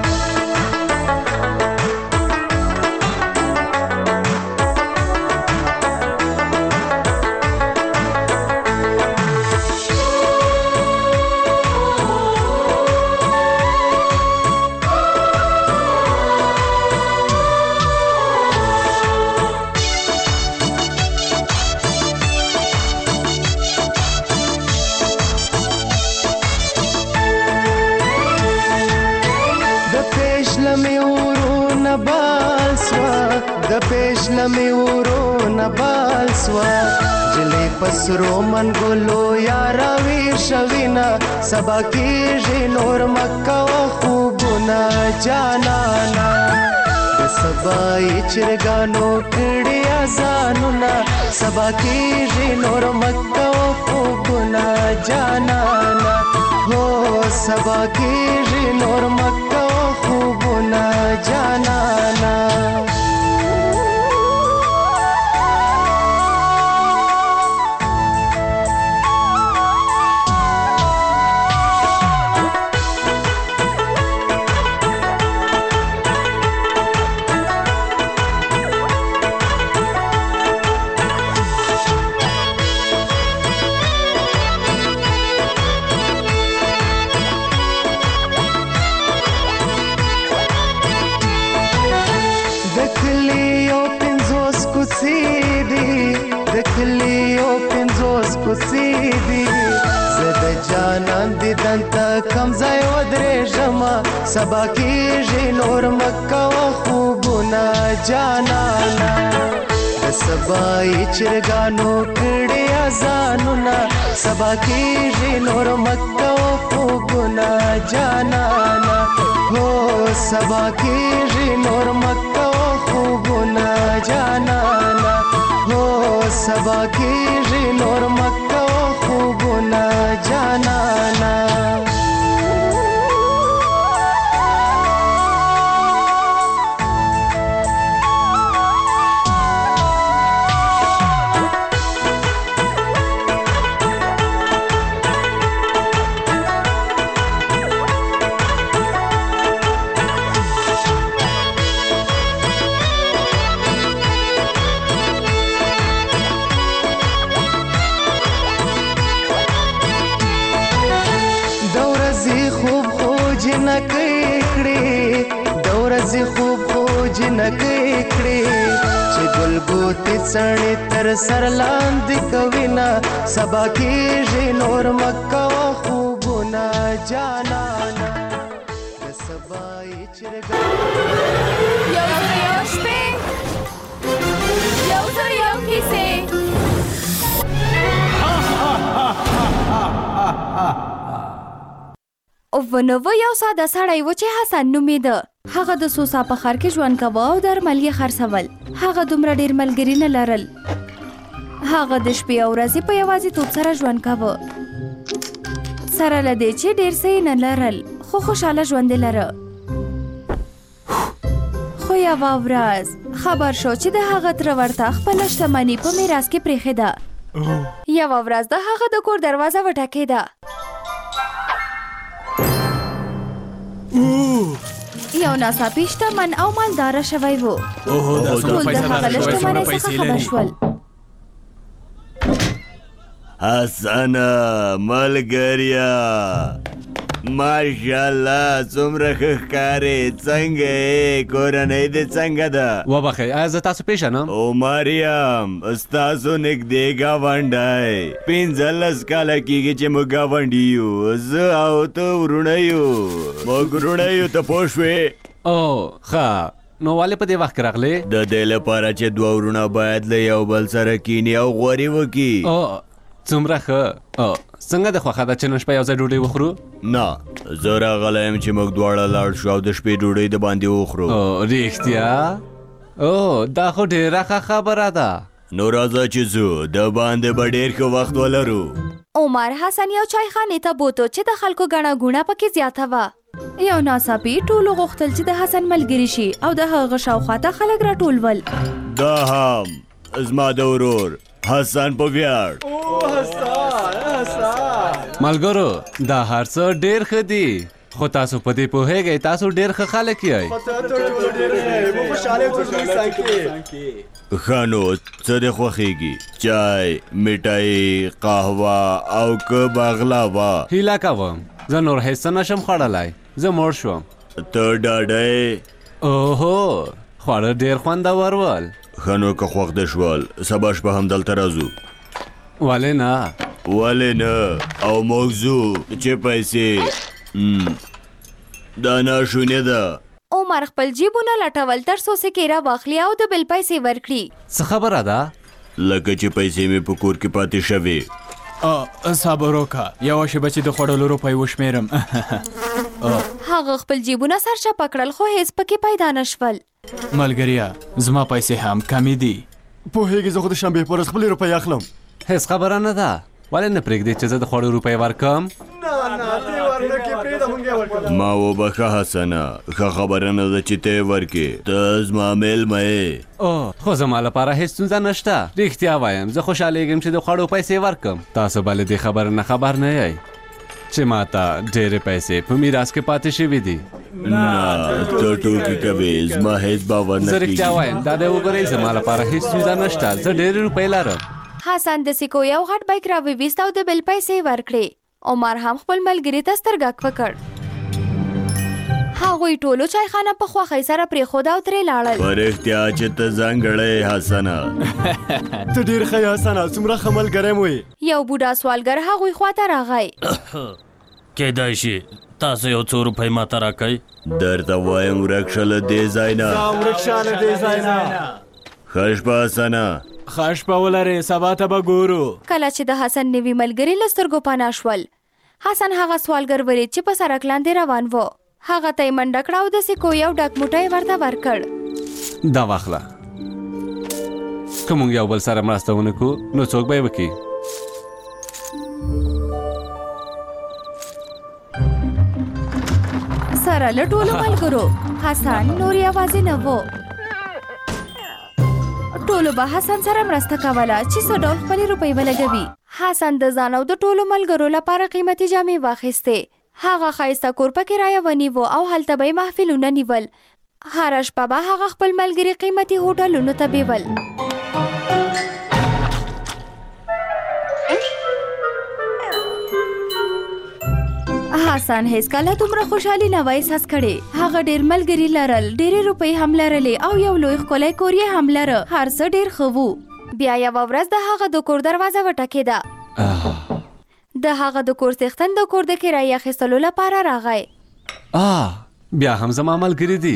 Speaker 8: د پېشلمې ورونه بال سوه جلې پسرو منګلو یاره ویر شوینه سبا کېږي نور مکه و خوبونه جانانا. د سبای چرګانو کړي اذانونه سبا کېږي نور مکه و خوبونه جانانا. هو سبا کېږي نور مکه و خوبونه جانانا. کوڅې دي د کلیو 50 کوڅې دي زه د جانان دیدن ته کم ځای ودرېږم سبا کېږي نور مه کوه خوبونه جانانه د سبا یې چرګانو کړي اذانونه سبا کېږي نور مه کوه خوبونه جانانه هو سبا کېږي نور مه کوه خوبونه جانانه هو سبا کېږي نور مه کوه خوبونه جانانه جنکې کړې چې ګلګوتې څڼې تر سر لاندې کوي نه سبا کېږي نور مه کوه خوبونه جانانه د سبا یې چرګانو
Speaker 5: یو زر یو شپې یو زر یو کیسې ونوه یو ساده سړی و چې حسن نومېده. هغه د سوسا په ښار کې ژوند کوه او درمل یې خرڅول. هغه دومره ډېر ملګري نه لرل. هغه د شپې او ورځې په یوازیتوب سره ژوند کوه. سره له دې چې ډېر څه یې نه لرل خو خوشحاله ژوند یې لره. خو یوه ورځ خبر شو چې د هغه تره ورته خپله شتمني په میراث کې پرېښې ده. یوه ورځ د هغه د کور دروازه وټکېده. یو ناڅاپي شتمن او مالداره شوی و. ټول د هغه له شتمنۍ څخه خبر شول.
Speaker 11: حسنه ملګريه ماشاءالله څومره ښه ښکارې څنګه یې کورنۍ دې څنګه ده
Speaker 12: وبخئ ایا زه تاسو پیژنم
Speaker 11: او مریم ستاسو نږدې ګاونډی 15 کاله کېږي چې موږ ګاونډي یو زه او ته وروڼه یو موږ وروڼه یو ته پوه شوې
Speaker 12: او ښه نو ولې په دې وخت کې راغلې
Speaker 11: د دې لپاره چې دوه وروڼه باید له یو بل سره کیني او غوري وکړي
Speaker 12: څومره ښه څنګه د خوښه ده چې نن شپه یو ځای ډوډۍ وخورو
Speaker 11: نه زه راغلی یم چې موږ دواړه لاړ شو او د شپې ډوډۍ د باندې وخورو
Speaker 12: رښتیا دا خو ډېره ښه خبره ده
Speaker 11: نو راځه چې ځو د باندې به ډېر ښه وخت ولرو
Speaker 5: عمر حسن یو چایخانې ته بوتو چې د خلکو ګڼه ګوڼه پکې زیاته وه. یو ناڅاپي ټولو غوښتل چې د حسن ملګري شي او د هغه شاوخوا ته خلک راټولول.
Speaker 11: دا هم زما د ورور حسن په ویاړ
Speaker 12: ملګرو دا هر څه ډېر ښه دي خو تاسو په دې پوهیږئ تاسو ډېر ښه خلک یئ
Speaker 11: ښه نو څه دې خوښیږي چای میټایي قهوه او که باغلاوه
Speaker 12: هیله کوم زه نور هېڅ څه نشم خوړلی زه مړ شوم
Speaker 11: ته ډاډی
Speaker 12: اوهو خواړه ډېر خوندور ول
Speaker 11: ښه نو که خوښ دې شول سبا شپه همدلته راځو
Speaker 12: ولې نه
Speaker 11: او موږ ځو چې پیسې دا ناشونې ده
Speaker 5: عمر خپل جیبونه لټول تر څو سکې راواخلي او د بل پیسې ورکړي.
Speaker 12: څه خبره ده
Speaker 11: لکه چې پیسې مې په کور کې پاتې شوې
Speaker 2: صبر وکړه یوه شېبه چې د خوړلو روپۍ وشمېرم.
Speaker 5: هغه خپل جیبونه سرچپه کړل خو هېڅ پکې پیدا نه شول.
Speaker 2: ملګريه زما پیسې هم کمې دي
Speaker 13: پوهېږې زه خو د شنبې په ورځ خپلې روپۍ اخلم.
Speaker 12: هېڅ خبره نه ده ولې نه پرېږدې چې زه د خوړو روپۍ ورکړم
Speaker 11: ما وبخښه حسنه ښه خبره نه ده چې ته یې ورکړې ته زما میلمه یې
Speaker 12: خو زما لپاره هېڅ ستونزه نشته رښتیا وایم زه خوشحالېږم چې د خوړو پیسې ورکړم تاسو به له دې خبره نه خبر نه یئ چې ما ته ډېرې پیسې په میراث کې پاتې شوي دي
Speaker 11: نه ته ټوکې کوې زما هېڅ باور نه
Speaker 12: زه رښتیا وایم دا دی وګورئ زما لپاره هېڅ ستونزه نشته زه ډېرې روپۍ لرم.
Speaker 5: حسن د سکو یو غټ بیک راوویست او د بل پیسې ورکړې. عمر هم خپل ملګري ته سترګک وکړ. هغوی ټولو چایخانه په خوښۍ سره پرېښوده او ترې لاړل.
Speaker 11: په رښتیا چې ته ځانګړی حسنه.
Speaker 13: ته ډېر ښه یې حسنه، څومره ښه ملګری مو یې.
Speaker 5: یو بوډا سوالګر هغوی خواته راغی.
Speaker 14: کیدای شي تاسو یو څو روپۍ ماته راکئ؟
Speaker 11: درته وایم ورک شه له دې ځای نه.
Speaker 13: ورک شه له دې ځای نه.
Speaker 11: ښه شپه حسنه.
Speaker 15: ښه شپه ولرې، سبا ته به ګورو.
Speaker 5: کله چې د حسن نوي ملګري له سترګو پناه شول، حسن هغه سوالګر ولید چې په سړک لاندې روان و. هغه ته یې منډه کړه او د سکو یو ډک موټی ورته ورکړ.
Speaker 12: دا واخله، که موږ یو بل سره مرسته ونه کړو نو څوک به یې وکړي.
Speaker 5: سره له ټولو ملګرو حسن نور یوازې نه و. ټولو به حسن سره مرسته کوله چې څه ډول خپلې روپۍ ولګوي. حسن د ځان او د ټولو ملګرو لپاره قیمتي جامې واخیستې. هغه ښایسته کور په کرایه ونیو او هلته به یې محفلونه نیول. هره شپه به هغه خپل ملګري قیمتي هوټلونو ته بیول. حسن هیڅکله دومره خوشحالي نه وای احساس کړې. هغه ډېر ملګري لرل، ډېرې روپۍ هم لرلې او یو لوی ښکلی کور یې هم لره. هر څه ډېر ښه وو. بیا یوه ورځ د هغه د کور دروازه وټکېده. د هغه د کور څښتن د کور د کرایې اخیستلو لپاره راغی.
Speaker 12: بیا هم زما ملګري دي.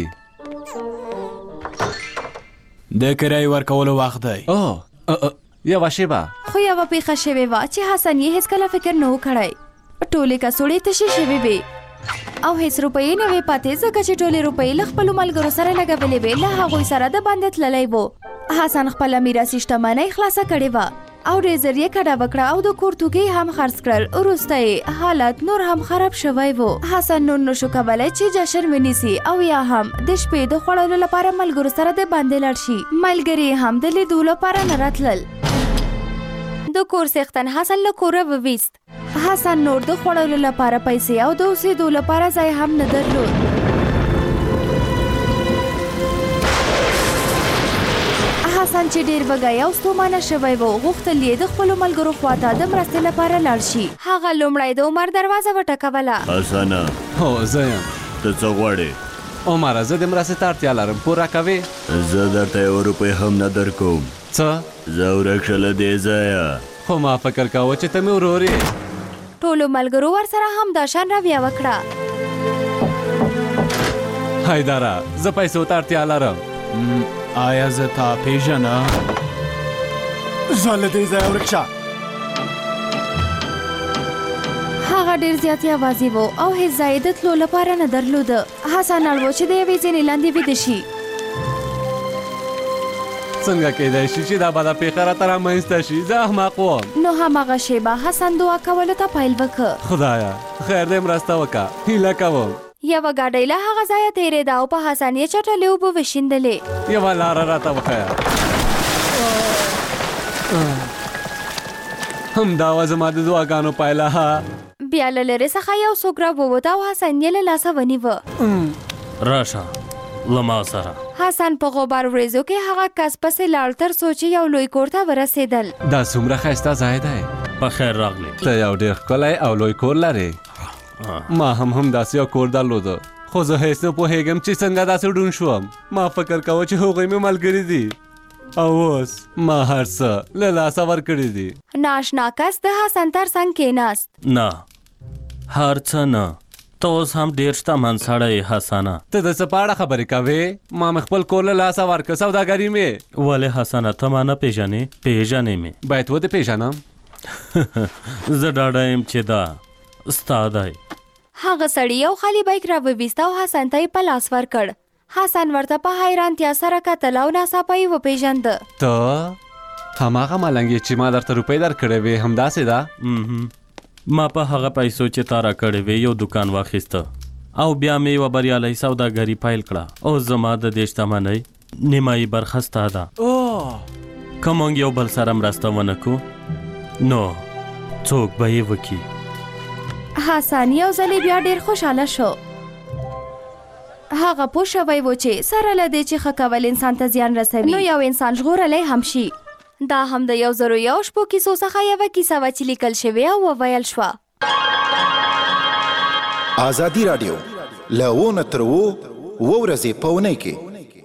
Speaker 15: د کرایې ورکولو وخت دی.
Speaker 12: یوه شیبه.
Speaker 5: خو یوه پیښه شوې وه چې حسن یې هیڅکله فکر نه و کړی. ټولې کڅوړې تشې شوې وې او هیڅ روپۍ نه وې پاتې، ځکه چې ټولې روپۍ له خپلو ملګرو سره لګولې وې. له هغوی سره د باندې تللی و. حسن خپله میراثي شتمنۍ خلاصه کړې وه او ډېر زر یې کډه وکړه او د کور توکي هم خرڅ کړل. وروسته یې حالت نور هم خراب شوی و. حسن نور نشو کولی چې جشن ونیسي او یا هم د شپې د خوړلو لپاره ملګرو سره د باندې لاړ شي. ملګري هم د لیدو لپاره نه راتلل. د کور څښتن حسن له کوره وویست. حسن نور د خوړلو لپاره پیسې او د اوسېدو لپاره ځای هم نه درلود. حسن چې ډېر وږی او ستومانه شوی و، غوښتل یې د خپلو ملګرو خواته د مرستې لپاره لاړ شي. هغه لومړی د عمر دروازه وټکوله.
Speaker 11: حسنه.
Speaker 12: هو زه یم.
Speaker 11: ته څه غواړې؟
Speaker 12: عمره، زه د مرستې ته اړتیا لرم، پور راکوې؟
Speaker 11: زه درته یو روپۍ هم نه درکوم.
Speaker 12: څه؟
Speaker 11: زه ورک شه له دې ځایه.
Speaker 12: خو ما فکر کاوه چې ته مې ورور یې.
Speaker 5: ټولو ملګرو ورسره همدا شان رویه وکړه.
Speaker 12: هیداره، زه پیسو ته اړتیا لرم.
Speaker 15: آیا زه تا پیژنم؟
Speaker 13: ځه له دې ځایه ورک شه.
Speaker 5: هغه ډېر زیات یوازې و او هیڅ ځای د تلو لپاره نه درلوده. حسن اړ و چې د یوې زینې لاندې ویده شي.
Speaker 12: څنګه کیدای شي چې دا بده پیښه راته رامنځته شي؟ زه احمق وم.
Speaker 5: نو هماغه شیبه حسن دعا کولو ته پیل وکړ.
Speaker 12: خدایه خیر دې مرسته وکړه، هیله کوم.
Speaker 5: یوه ګاډۍ له هغه ځایه تېرېده او په حسن یې چټلې اوبه وشیندلې.
Speaker 12: یوه لاره راته وښیه. همدا وه زما د دعاګانو پایله.
Speaker 5: بیا له لرې څخه یو څوک راووت او حسن یې له لاسه ونیوه.
Speaker 14: راشه له ما سره.
Speaker 5: حسن په غبار وریځو کې هغه کس پسې لاړ تر څو چې یو لوی کور ته ورسېدل.
Speaker 12: دا څومره ښایسته ځای دی.
Speaker 14: په خیر راغلی.
Speaker 12: ته یو ډېر ښکلی او لوی کور لرې. ما هم داسې یو کور درلوده، خو زه هیڅ نه پوهېږم چې څنګه داسې ډون شوم. ما فکر کوه چې هغوی مې ملګري دي او اوس ما هر څه له لاسه ورکړي دي.
Speaker 5: نااشنا کس د حسن تر څنګ کېناست.
Speaker 14: نه، هر څه نه. ته اوس هم ډېر شتمن سړی حسنه.
Speaker 12: ته د څه په اړه خبرې کوې؟ ما مې خپل کور له لاسه ورکړ، سوداګري مې.
Speaker 14: ولې حسنه، ته ما نه پیژنې؟ پیژنې مې.
Speaker 12: باید ودې پیژنم.
Speaker 14: زه ډاډه یم چې دا ستا دی.
Speaker 5: هغه سړي یو خالي بیک راوویست او حسن ته یې په لاس ورکړ. حسن ورته په حیرانتیا سره کتل او ناڅاپه یې وپېژنده.
Speaker 12: ته هماغه ملنګ یې چې ما درته روپۍ درکړې وې، همداسې ده؟
Speaker 14: ما په هغه پیسو چې تا راکړې وې یو دوکان واخیسته او بیا مې یوه بریالۍ سوداګري پیل کړه او زما د دې شتمنۍ نیمایي برخه ستا ده. که موږ یو بل سره مرسته ونه کړو نو څوک به یې وکړي.
Speaker 5: حسن یو ځلې بیا ډېر خوشحاله شو. هغه پوه شوی و چې سره له دې چې ښه کول انسان ته زیان رسوي، نو یو انسان ژغورلی هم شي. دا هم د 101 شپو کیسو څخه یوه کیسه وه چې لیکل شوې او وویل شوه.
Speaker 1: آزادي راډیو له 1 تر 7 ورځې په اونۍ کې.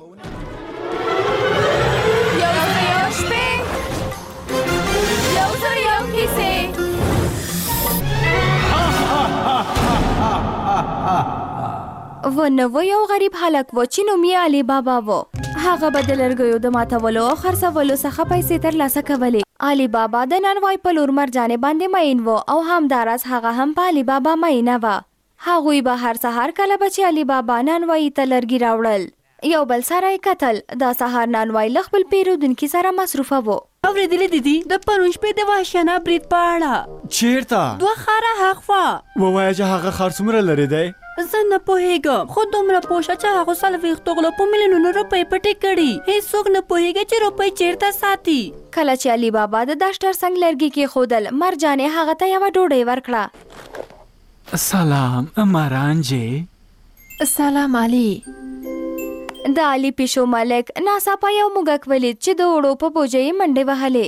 Speaker 5: و نوو یو غریب هلک و چې نوم یې علي بابا و. هغه به د لرګیو د ماتولو او خرڅولو څخه پیسې ترلاسه کولې. علي بابا د نانوای په لور مرجانې باندې مین و او همداراز هغه هم په علي بابا مینه وه. هغوی به هر سهار کله به چې علي بابا نانوایي ته لرګي راوړل یو بل سره یې کتل. دا سهار نانوای له خپل پیرودونکي سره مصروفه و.
Speaker 16: اورېدلې دیدي د پرون شپې د وحشیانه برید په اړه؟
Speaker 15: چیرته؟
Speaker 16: 2 خاره هاخوا.
Speaker 15: ووایه چې هغه ښار څومره لرې دی؟
Speaker 16: زه نه پوهېږم، خو دومره پوه شه چې هغو 40 غلو په میلیونونو روپۍ پټې کړي. هېڅوک نه پوهېږي چې روپۍ چیرته ساتي.
Speaker 5: کله چې علي بابا د داشتر څنګ لرګي کېښودل، مرجانې هغه ته یوه ډوډۍ ورکړه.
Speaker 15: سلام مرانجې.
Speaker 16: سلام علي.
Speaker 5: د علي پیشو ملک ناڅاپه یو موږک ولید چې د اوړو په بوجۍ یې منډې وهلې.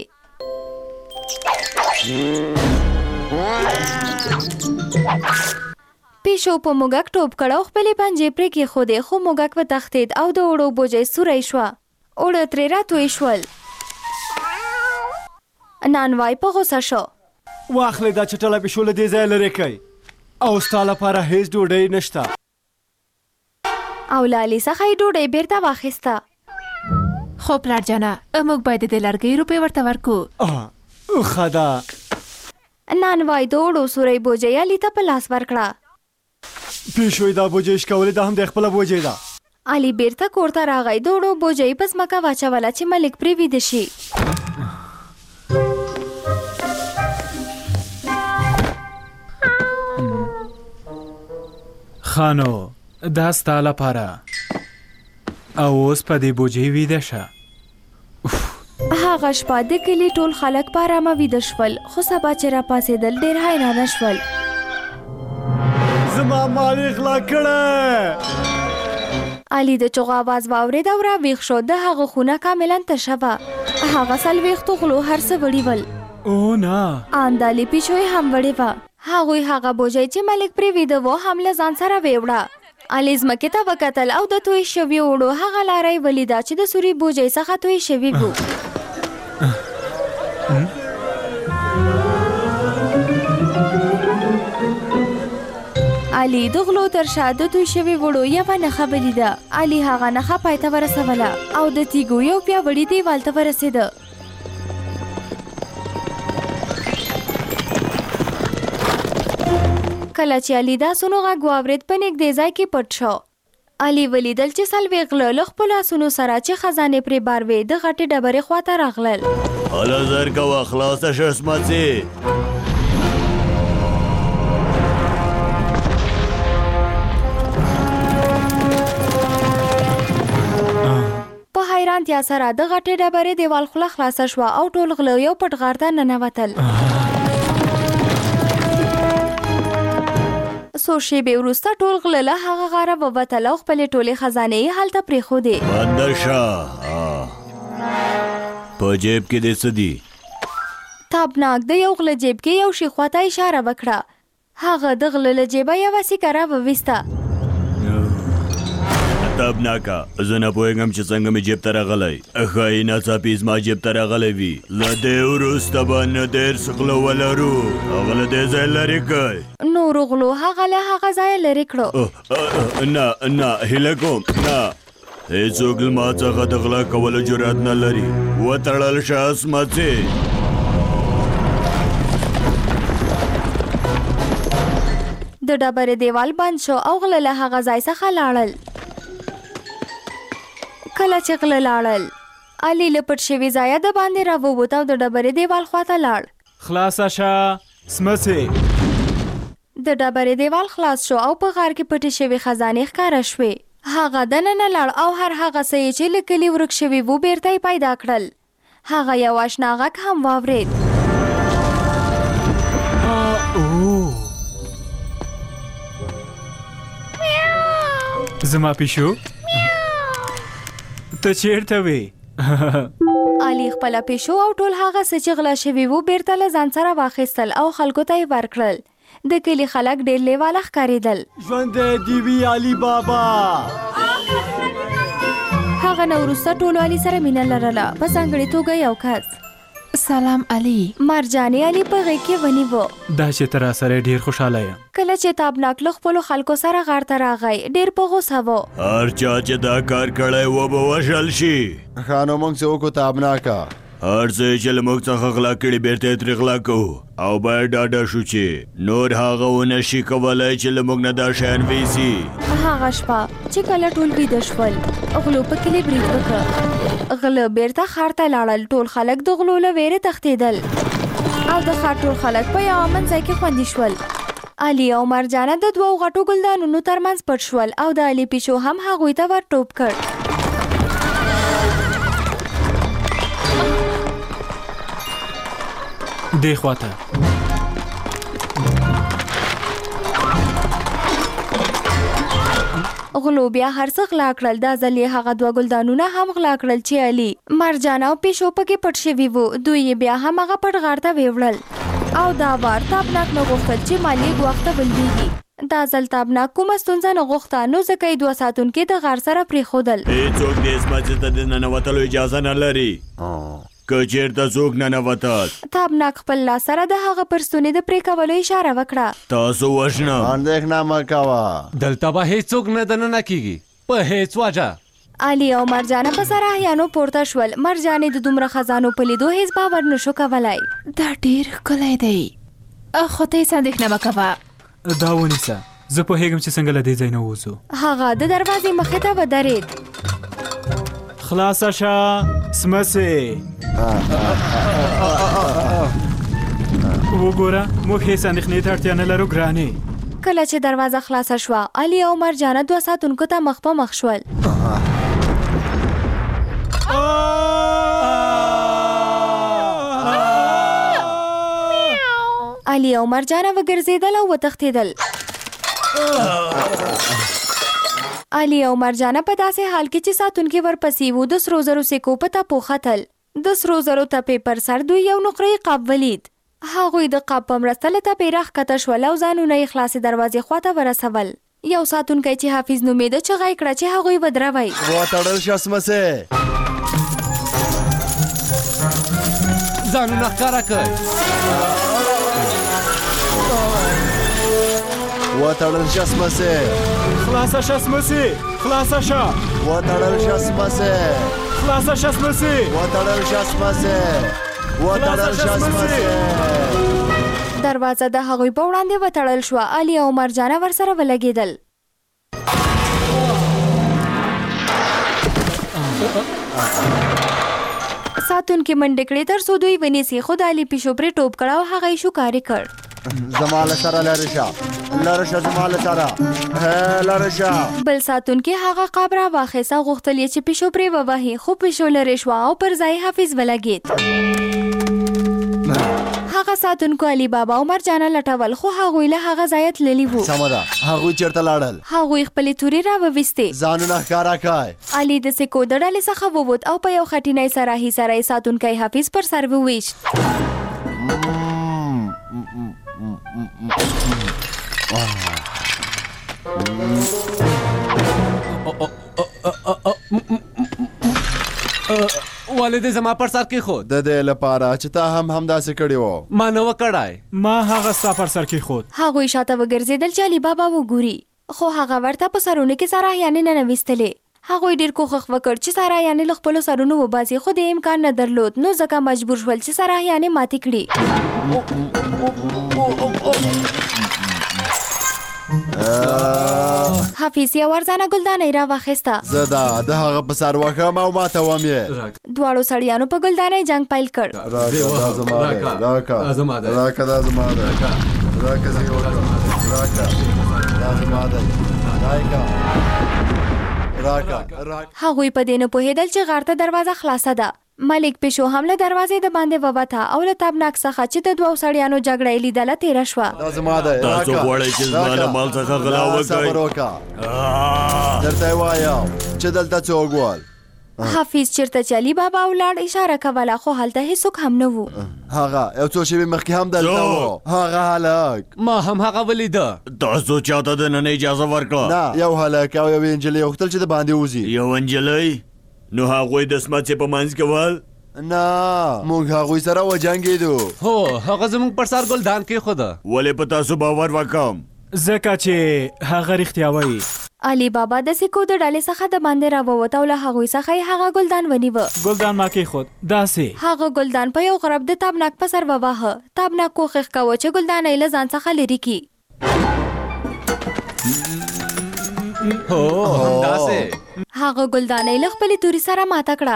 Speaker 5: پیشو په موږک ټوپ کړ او خپلې پنجې پرې کېښودې، خو موږک وتښتېد او د اوړو بوجۍ سوری شوه. اوړه ترې راتوی شول. نانوای په غوسه شو.
Speaker 15: واخلې دا چټله پیشو له دې ځایه لرې کړئ او ستا لپاره هېڅ ډوډۍ نشته.
Speaker 5: او له علي څخه یې ډوډۍ بیرته واخیسته.
Speaker 16: خو پلارجانه موږ باید د لرګۍ روپۍ ورته ورکو.
Speaker 15: ښه ده.
Speaker 5: نانوای د اوړو سوری بوجۍ علي ته په لاس ورکړه.
Speaker 15: پیشوی دا بوجۍ شکولې ده هم د خپله بوجۍ ده.
Speaker 5: علي بیرته کور ته راغی. د اوړو بوجۍ په ځمکه واچوله چې ملک پرې ویده شي.
Speaker 15: خانو دا ستا لپاره او اوس په دې بوجۍ ویده شه.
Speaker 5: هغه شپه د کلي ټول خلک په ارامه ویده شول، خو سبا چې راپاڅېدل ډېر حیرانه شول.
Speaker 15: زما مال یې غلا کړی.
Speaker 5: علي د چغو اواز واورېد او راویښ شو. د هغه خونه کاملا تشه وه. هغه 40 غلو هر څه وړي ول.
Speaker 15: او نه،
Speaker 5: ان د علي پیشو یې هم وړې وه. هغوی هغه بوجۍ چې ملک پرې ویده و هم له ځان سره ویوړه. علي ځمکې ته وکتل او د توی شوي اوړو هغه لاره یې ولیده چې د سوري بوجۍ څخه توی شوي وو. علي د غلو تر شا د توی شوي وړو یوه نښه ولیده. علي هغه نښه پای ته ورسوله او د تیږو یو پیاوړي دیوال ته ورسېده. کله چې علي دا آسونو غږ واورېد په نږدې ځای کې پټ شو. علي ولیدل چې 40 غله له خپلو آسونو سره چې خزانې پرې بار وې د غټې ډبرې خواته راغلل.
Speaker 11: هله زر کوه، خلاصه شه سمڅې.
Speaker 5: په حیرانتیا سره د غټې ډبرې دیوال خوله خلاصه شوه او ټول غله یو پټ غار ته ننوتل. څو شېبې وروسته ټول غله له هغه غاره ووتل او خپلې ټولې خزانې یې هلته پرېښودې.
Speaker 11: بنده شه. په جیب کې دې څه دي؟
Speaker 5: تابناک د یو غله جیب کې یو شي خواته اشاره وکړه. هغه د غله له جیبه یوه سیکه راوویسته.
Speaker 11: تابناکه، زه نه پوهېږم چې څنګه مې جیب ته راغلی. ښایي ناڅاپي زما جیب ته راغلی وي. له دې وروسته به نه 13 غله ولرو. هغه له دې ځای لرې کړئ.
Speaker 5: نورو غلو هغه له هغه ځایه لرې کړو.
Speaker 11: نه نه، هیله کوم نه. هېڅوک ما څخه د غلا کولو جرأت نه لري. وتړل شه سمڅې.
Speaker 5: د ډبرې دیوال بند شو او غله له هغه ځای څخه لاړل. کله چې غله لاړل، علي له پټ شوي ځایه د باندې راووت او د ډبرې دیوال خواته لاړ.
Speaker 15: خلاصه شه سمڅې.
Speaker 5: د ډبرې دیوال خلاص شو او په غار کې پټې شوي خزانې ښکاره شوې. هغه دننه لاړ او هر هغه څه چې له کلي ورک شوي وو بیرته یې پیدا کړل. هغه یو اشنا غږ هم واورېد.
Speaker 15: زما پیشو ته چیرته وې؟
Speaker 5: علي خپله پیشو او ټول هغه څه چې غلا شوي وو بیرته له ځان سره واخیستل او خلکو ته یې ورکړل. د کلي خلک ډېر لیواله ښکارېدل.
Speaker 13: ژوند دې وي علي بابا.
Speaker 5: هغه نه وروسته ټولو علي سره مینه لرله، په ځانګړې توګه یو کس.
Speaker 17: سلام علي.
Speaker 5: مرجانې علي په غېږ کې ونیوه.
Speaker 15: دا چې ته راسره ډېر خوشحاله یم.
Speaker 5: کله چې تابناک له خپلو خلکو سره غار ته راغی ډېر په غوسه و.
Speaker 11: هر چا چې دا کار کړی و به وژل شي.
Speaker 18: ښه نو موږ څه وکړو تابناکه؟
Speaker 11: هر څه چې له موږ څخه غلا کړي بیرته یې ترې غلا کوو او باید ډاډه شو چې نور هغه ونه شي کولی چې له موږ نه دا شیان ویسي.
Speaker 5: هغه شپه چې کله ټول ویده شول غلو په کلي برید وکړه. غله بیرته ښار ته لاړل. ټول خلک د غلو له ویرې تښتېدل او د ښار ټول خلک په یوه امن ځای کې خوندي شول. علي او مرجانه د دوو غټو ګلدانونو ترمنځ پټ شول او د علي پیشو هم هغوی ته ور ټوپ کړ.
Speaker 15: دې خواته
Speaker 5: غلو بیا هر څه غلا کړل. دا ځل یې هغه دوه ګلدانونه هم غلا کړل چې علي، مرجانه او پیشو پکې پټ شوي وو. دوی یې بیا هم هغه پټ غار ته ویوړل او دا وار تابناک نه غوښتل چې مالي ګواښ ته ولویږي. دا ځل تابناک کومه ستونزه نه غوښته، نو ځکه یې دوه ساتونکي د غار سره پرېښودل.
Speaker 11: هېڅوک دې ځمکې ته د ننوتلو اجازه نه لري. که چېرته څوک ننوتل،
Speaker 5: تابناک خپل لاس سره د هغه پر ستوني د پرې کولو اشاره وکړه.
Speaker 11: تاسو وژنه
Speaker 18: اندېښنه مه کوه،
Speaker 12: دلته به هېڅوک نه دننه کېږي په هېڅ وجه.
Speaker 5: علي او مرجانه په سراهیانو پورته شول. مرجانې د دومره خزانو په لیدو هېڅ باور نشو کولی.
Speaker 17: دا ډېر ښکلی دی، خو ته هېڅ اندېښنه مه کوه.
Speaker 15: دا ونیسه، زه پوهېږم چې څنګه له دې ځای نه ووځو.
Speaker 5: هغه د دروازې مخې ته ودرېد.
Speaker 15: خلاصه شه سمسې. وګوره موږ هېڅ اندېښنې ته اړتیا نه لرو ګرانې.
Speaker 5: کله چې دروازه خلاصه شوه علي او مرجانه دوه ساتونکو ته مخ په مخ شول. علي او مرجانه وګرځېدل او وتښتېدل. علي او مرجانه په داسې حال کې چې ساتونکي ورپسې وو د سرو زرو سکو په تپو ختل. د سرو زرو تپې پر سر دوی یو نقره‌يي قاب ولید. هغوی د قاب په مرسته له تپې راښکته شول او ځانونه یې خلاصې دروازې خواته ورسول. یو ساتونکی چې حافظ نومېده چغه یې کړه چې هغوی ودروئ.
Speaker 18: وتړل شه سمسې،
Speaker 12: ځانونه ښکاره کړئ.
Speaker 18: وتړل شه سمسې،
Speaker 15: خلاصه شه سمسې، خلاصه شه.
Speaker 18: وتړل شه سمسې،
Speaker 15: خلاصه شه سمسې،
Speaker 18: وتړل شه سمسې، وتړل شه سمسې.
Speaker 5: دروازه د هغوی په وړاندې وتړل شوه. علي او مرجانه ورسره ولګېدل. ساتونکي منډې کړې تر څو دوی ونیسي، خو د علي پیشو پرې ټوپ کړه او هغه یې شوکارې کړ.
Speaker 18: زما له سره لرې شه، لرې شه زما له سره، لرې شه.
Speaker 5: بل ساتونکي هغه قاب را واخیسته، غوښتل یې چې پیشو پرې ووهي، خو پیشو لرې شوه او پر ځای حافظ ولګېد. هغه ساتونکو علي بابا او مرجانه لټول، خو هغوی له هغه ځایه تللي وو.
Speaker 18: سمه ده، هغوی چېرته لاړل؟
Speaker 5: هغوی خپلې تورې راوویستې.
Speaker 18: ځانونه ښکاره کړئ.
Speaker 5: علي د سکو د ډلې څخه ووت او په یو خټینی سراهي سره یې ساتونکی حافظ پر سر وویشت.
Speaker 12: والد زما پر سر کې خود
Speaker 18: د دې لپاره چې تا هم همداسې کړي وو.
Speaker 12: ما نه و کړای،
Speaker 15: ما هغه ستا پر سر کې خود.
Speaker 5: هغوی شاته وګرځېدل چې علي بابا وګوري، خو هغه ورته په سرونو کې سراهیانې ننویستلې. هغوی ډېر کوښښ وکړ چې سراهیانې له خپلو سرونو وباسي، خو د امکان نه درلود، نو ځکه مجبور شول چې سراهیانې ماتې کړي. حافظ یو ارزانه ګلدانۍ راواخیسته.
Speaker 18: زه د هغه په سر وښم او ماته وم یې.
Speaker 5: دواړو سړیانو په ګلدانۍ جنګ پیل کړ.
Speaker 18: راکه دا زما دی، راکه دا زما دی، راکه دا زما دی، راکه دا زما دی، راکه.
Speaker 5: هغوی په دې نه پوهېدل چې غار ته دروازه خلاصه ده. ملک پیشو هم له دروازې د باندې ووته او له تابناک څخه چې د دوو سړیانو جګړه یې لیدله تېره شوه.
Speaker 18: دا زما دی،
Speaker 11: تاسو غواړئ چې زما له مال څخه غلا وکړئ؟
Speaker 18: صبر وکړه، درته یې وایم چې دلته څوک ول.
Speaker 5: حافظ چیرته چې علي بابا ولاړ اشاره کوله خو هلته هیڅوک هم نه وو.
Speaker 18: هغه یو څو شېبې مخکې هم دلته و هغه هلک.
Speaker 12: ما هم هغه ولیده.
Speaker 11: تاسو چاته د نن اجازه ورکړه؟
Speaker 18: نه یو هلک او یو نجلۍ غوښتل چې د باندې وځي.
Speaker 11: یو نجلۍ؟ نو هغوی د سمڅې په منځ کې ول؟
Speaker 18: نه موږ هغوی سره وجنګېدو.
Speaker 12: هو هغه زموږ پر سر ګلدان کېښوده.
Speaker 11: ولې په تاسو باور وکړم؟
Speaker 15: ځکه چې هغه رښتیا وایي.
Speaker 5: علي بابا د سکو د ډلې څخه د باندې راووت او له هغوی څخه یې هغه ګلدان ونیوه.
Speaker 15: ګلدان ما کېښود داسې.
Speaker 5: هغه ګلدان په یو غرب د تابناک په سر وواهه. تابناک کوښښ کوه چې ګلدان یې له ځان څخه لرې کړي.
Speaker 12: هو همداسې.
Speaker 5: هغه ګلدان یې له خپلې تورې سره ماته کړه.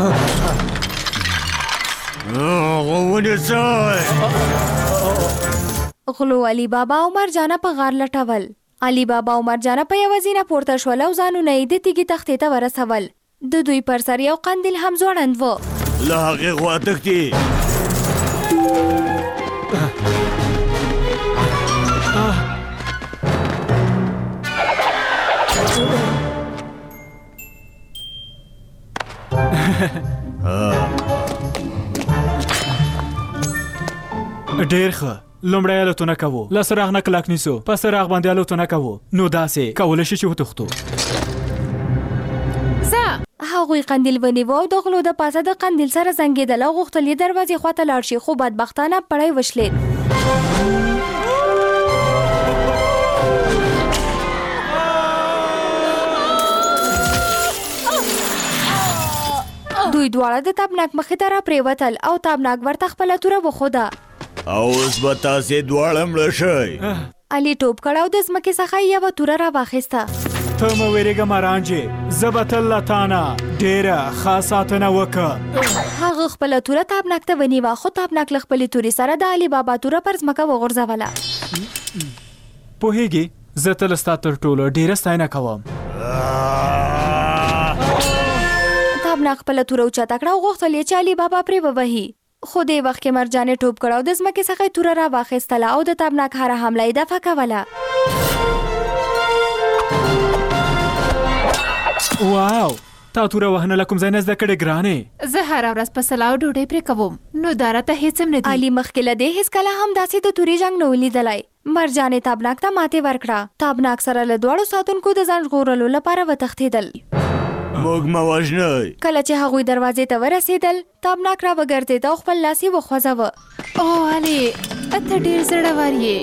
Speaker 5: غلو علي بابا او مرجانه په غار لټول. علي بابا او مرجانه په یوه زینه پورته شول او ځانونه یې د تیږې تختې ته ورسول. د دوی پر سر یو قندیل هم ځوړند و.
Speaker 11: له هغې خوا تښتي.
Speaker 15: ډېر ښه. لومړی الوتنه کوو. له څراغ نه کلک نیسو. په څراغ باندې الوتنه کوو. نو داسې کولی شي چې وتښتو.
Speaker 5: هغوی قندیل ونیوه او د غلو د پاسه د قندیل سره زنګېدل او غوښتل یې دروازې خواته لاړ شي خو بدبختانه پړی وشلېد. دوی دواړه د تابناک مخې ته راپرېوتل او تابناک ورته خپله توره وښوده.
Speaker 11: او اوس به تاسې دواړه مړه شئ.
Speaker 5: علي ټوپ کړ او د ځمکې څخه یوه توره راواخیسته.
Speaker 15: ته مه ویرېږه مارانجې. زه به تل له تا نه ډېره ښه ساتنه وکړه.
Speaker 5: هغه خپله توره تابناک ته ونیوه خو تابناک له خپلې تورې سره د علي بابا توره پر ځمکه وغورځوله.
Speaker 15: پوهېږې زه تل ستا تر ټولو ډېره ستاینه کوم.
Speaker 5: تابناک خپله توره اوچته کړه او غوښتل یې چې علي بابا پرې ووهي. خو دې وخت کې مرجانې ټوپ کړه او د ځمکې څخه یې توره راواخیستله او د تابناک هره حمله یې دفع کوله.
Speaker 15: واو تا توره وهنه له کوم ځای نه زده کړې ګرانې؟
Speaker 17: زه هره ورځ په سلاو ډوډۍ پرې کوم نو دا راته هېڅ هم نه دي.
Speaker 5: علي مخکې له دې هېڅکله هم داسې د تورې جنګ نه و لیدلی. مرجانې تابناک ته ماتې ورکړه. تابناک سره له دواړو ساتونکو د ځان ژغورلو لپاره وتښتېدل.
Speaker 11: موږ مه وژنئ.
Speaker 5: کله چې هغوی دروازې ته ورسېدل تابناک را وګرځېد او خپل لاس یې وخوځوه.
Speaker 17: او علي ته ډېر زړور یې.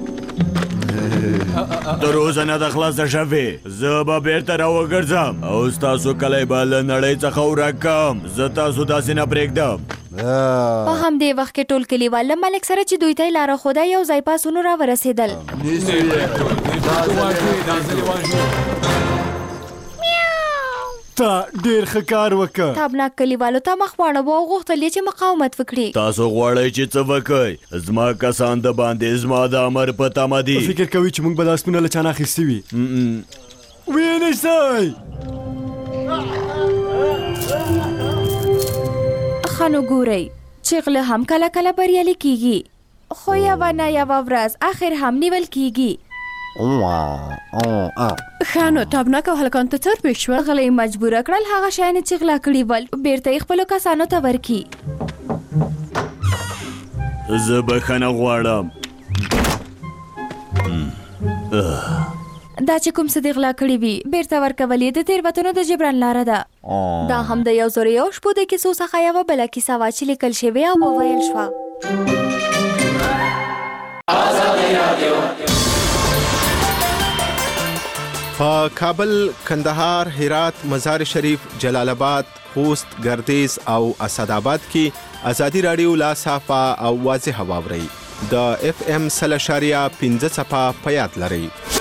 Speaker 11: تر اوسه نه ده خلاصه شوې. زه به بېرته راوګرځم او ستاسو کلی به له نړۍ څخه ورک کړم. زه تاسو داسې نه پرېږدم.
Speaker 5: په همدې وخت کې ټول کلیوال له ملک سره چې دوی ته یې لاره ښوده یو ځای پاسونو را ورسېدل.
Speaker 15: تا ډېر ښه کار وکړ.
Speaker 5: تابناک کلیوالو ته مخ واړوه او غوښتل یې چې مقاومت وکړي.
Speaker 11: تاسو غواړئ چې څه وکړئ؟ زما کسان د باندې زما د امر په تمه دي.
Speaker 13: فکر کوي چې موږ به دا سپونه له چا نه اخیستي وي؟ ویې نیسئ.
Speaker 5: ښه نو ګورئ چې غله هم کله کله بریالي کیږي خو یوه نه یوه ورځ اخر هم نیول کیږي.
Speaker 17: ښه نو تابناک او هلکانو ته څه ورپېښ شول؟
Speaker 5: غله یې مجبوره کړل هغه شیان چې غلا کړي ول بېرته یې خپلو کسانو ته ورکړي.
Speaker 11: زه بښنه غواړم.
Speaker 5: دا چې کوم څه دې غلا کړي وي بېرته ورکول یې د تېروتنو د جبران لاره ده. دا هم د 101 شپو د کیسو څخه یوه بله کیسه وه چې لیکل شوې او وویل شوه.
Speaker 19: په کابل، کندهار، هرات، مزار شریف، جلال آباد، خوست، ګردیز او اسداباد کې ازادي رادیو لا صافه او واضح واوري. د FM 1.5 په یاد لرئ.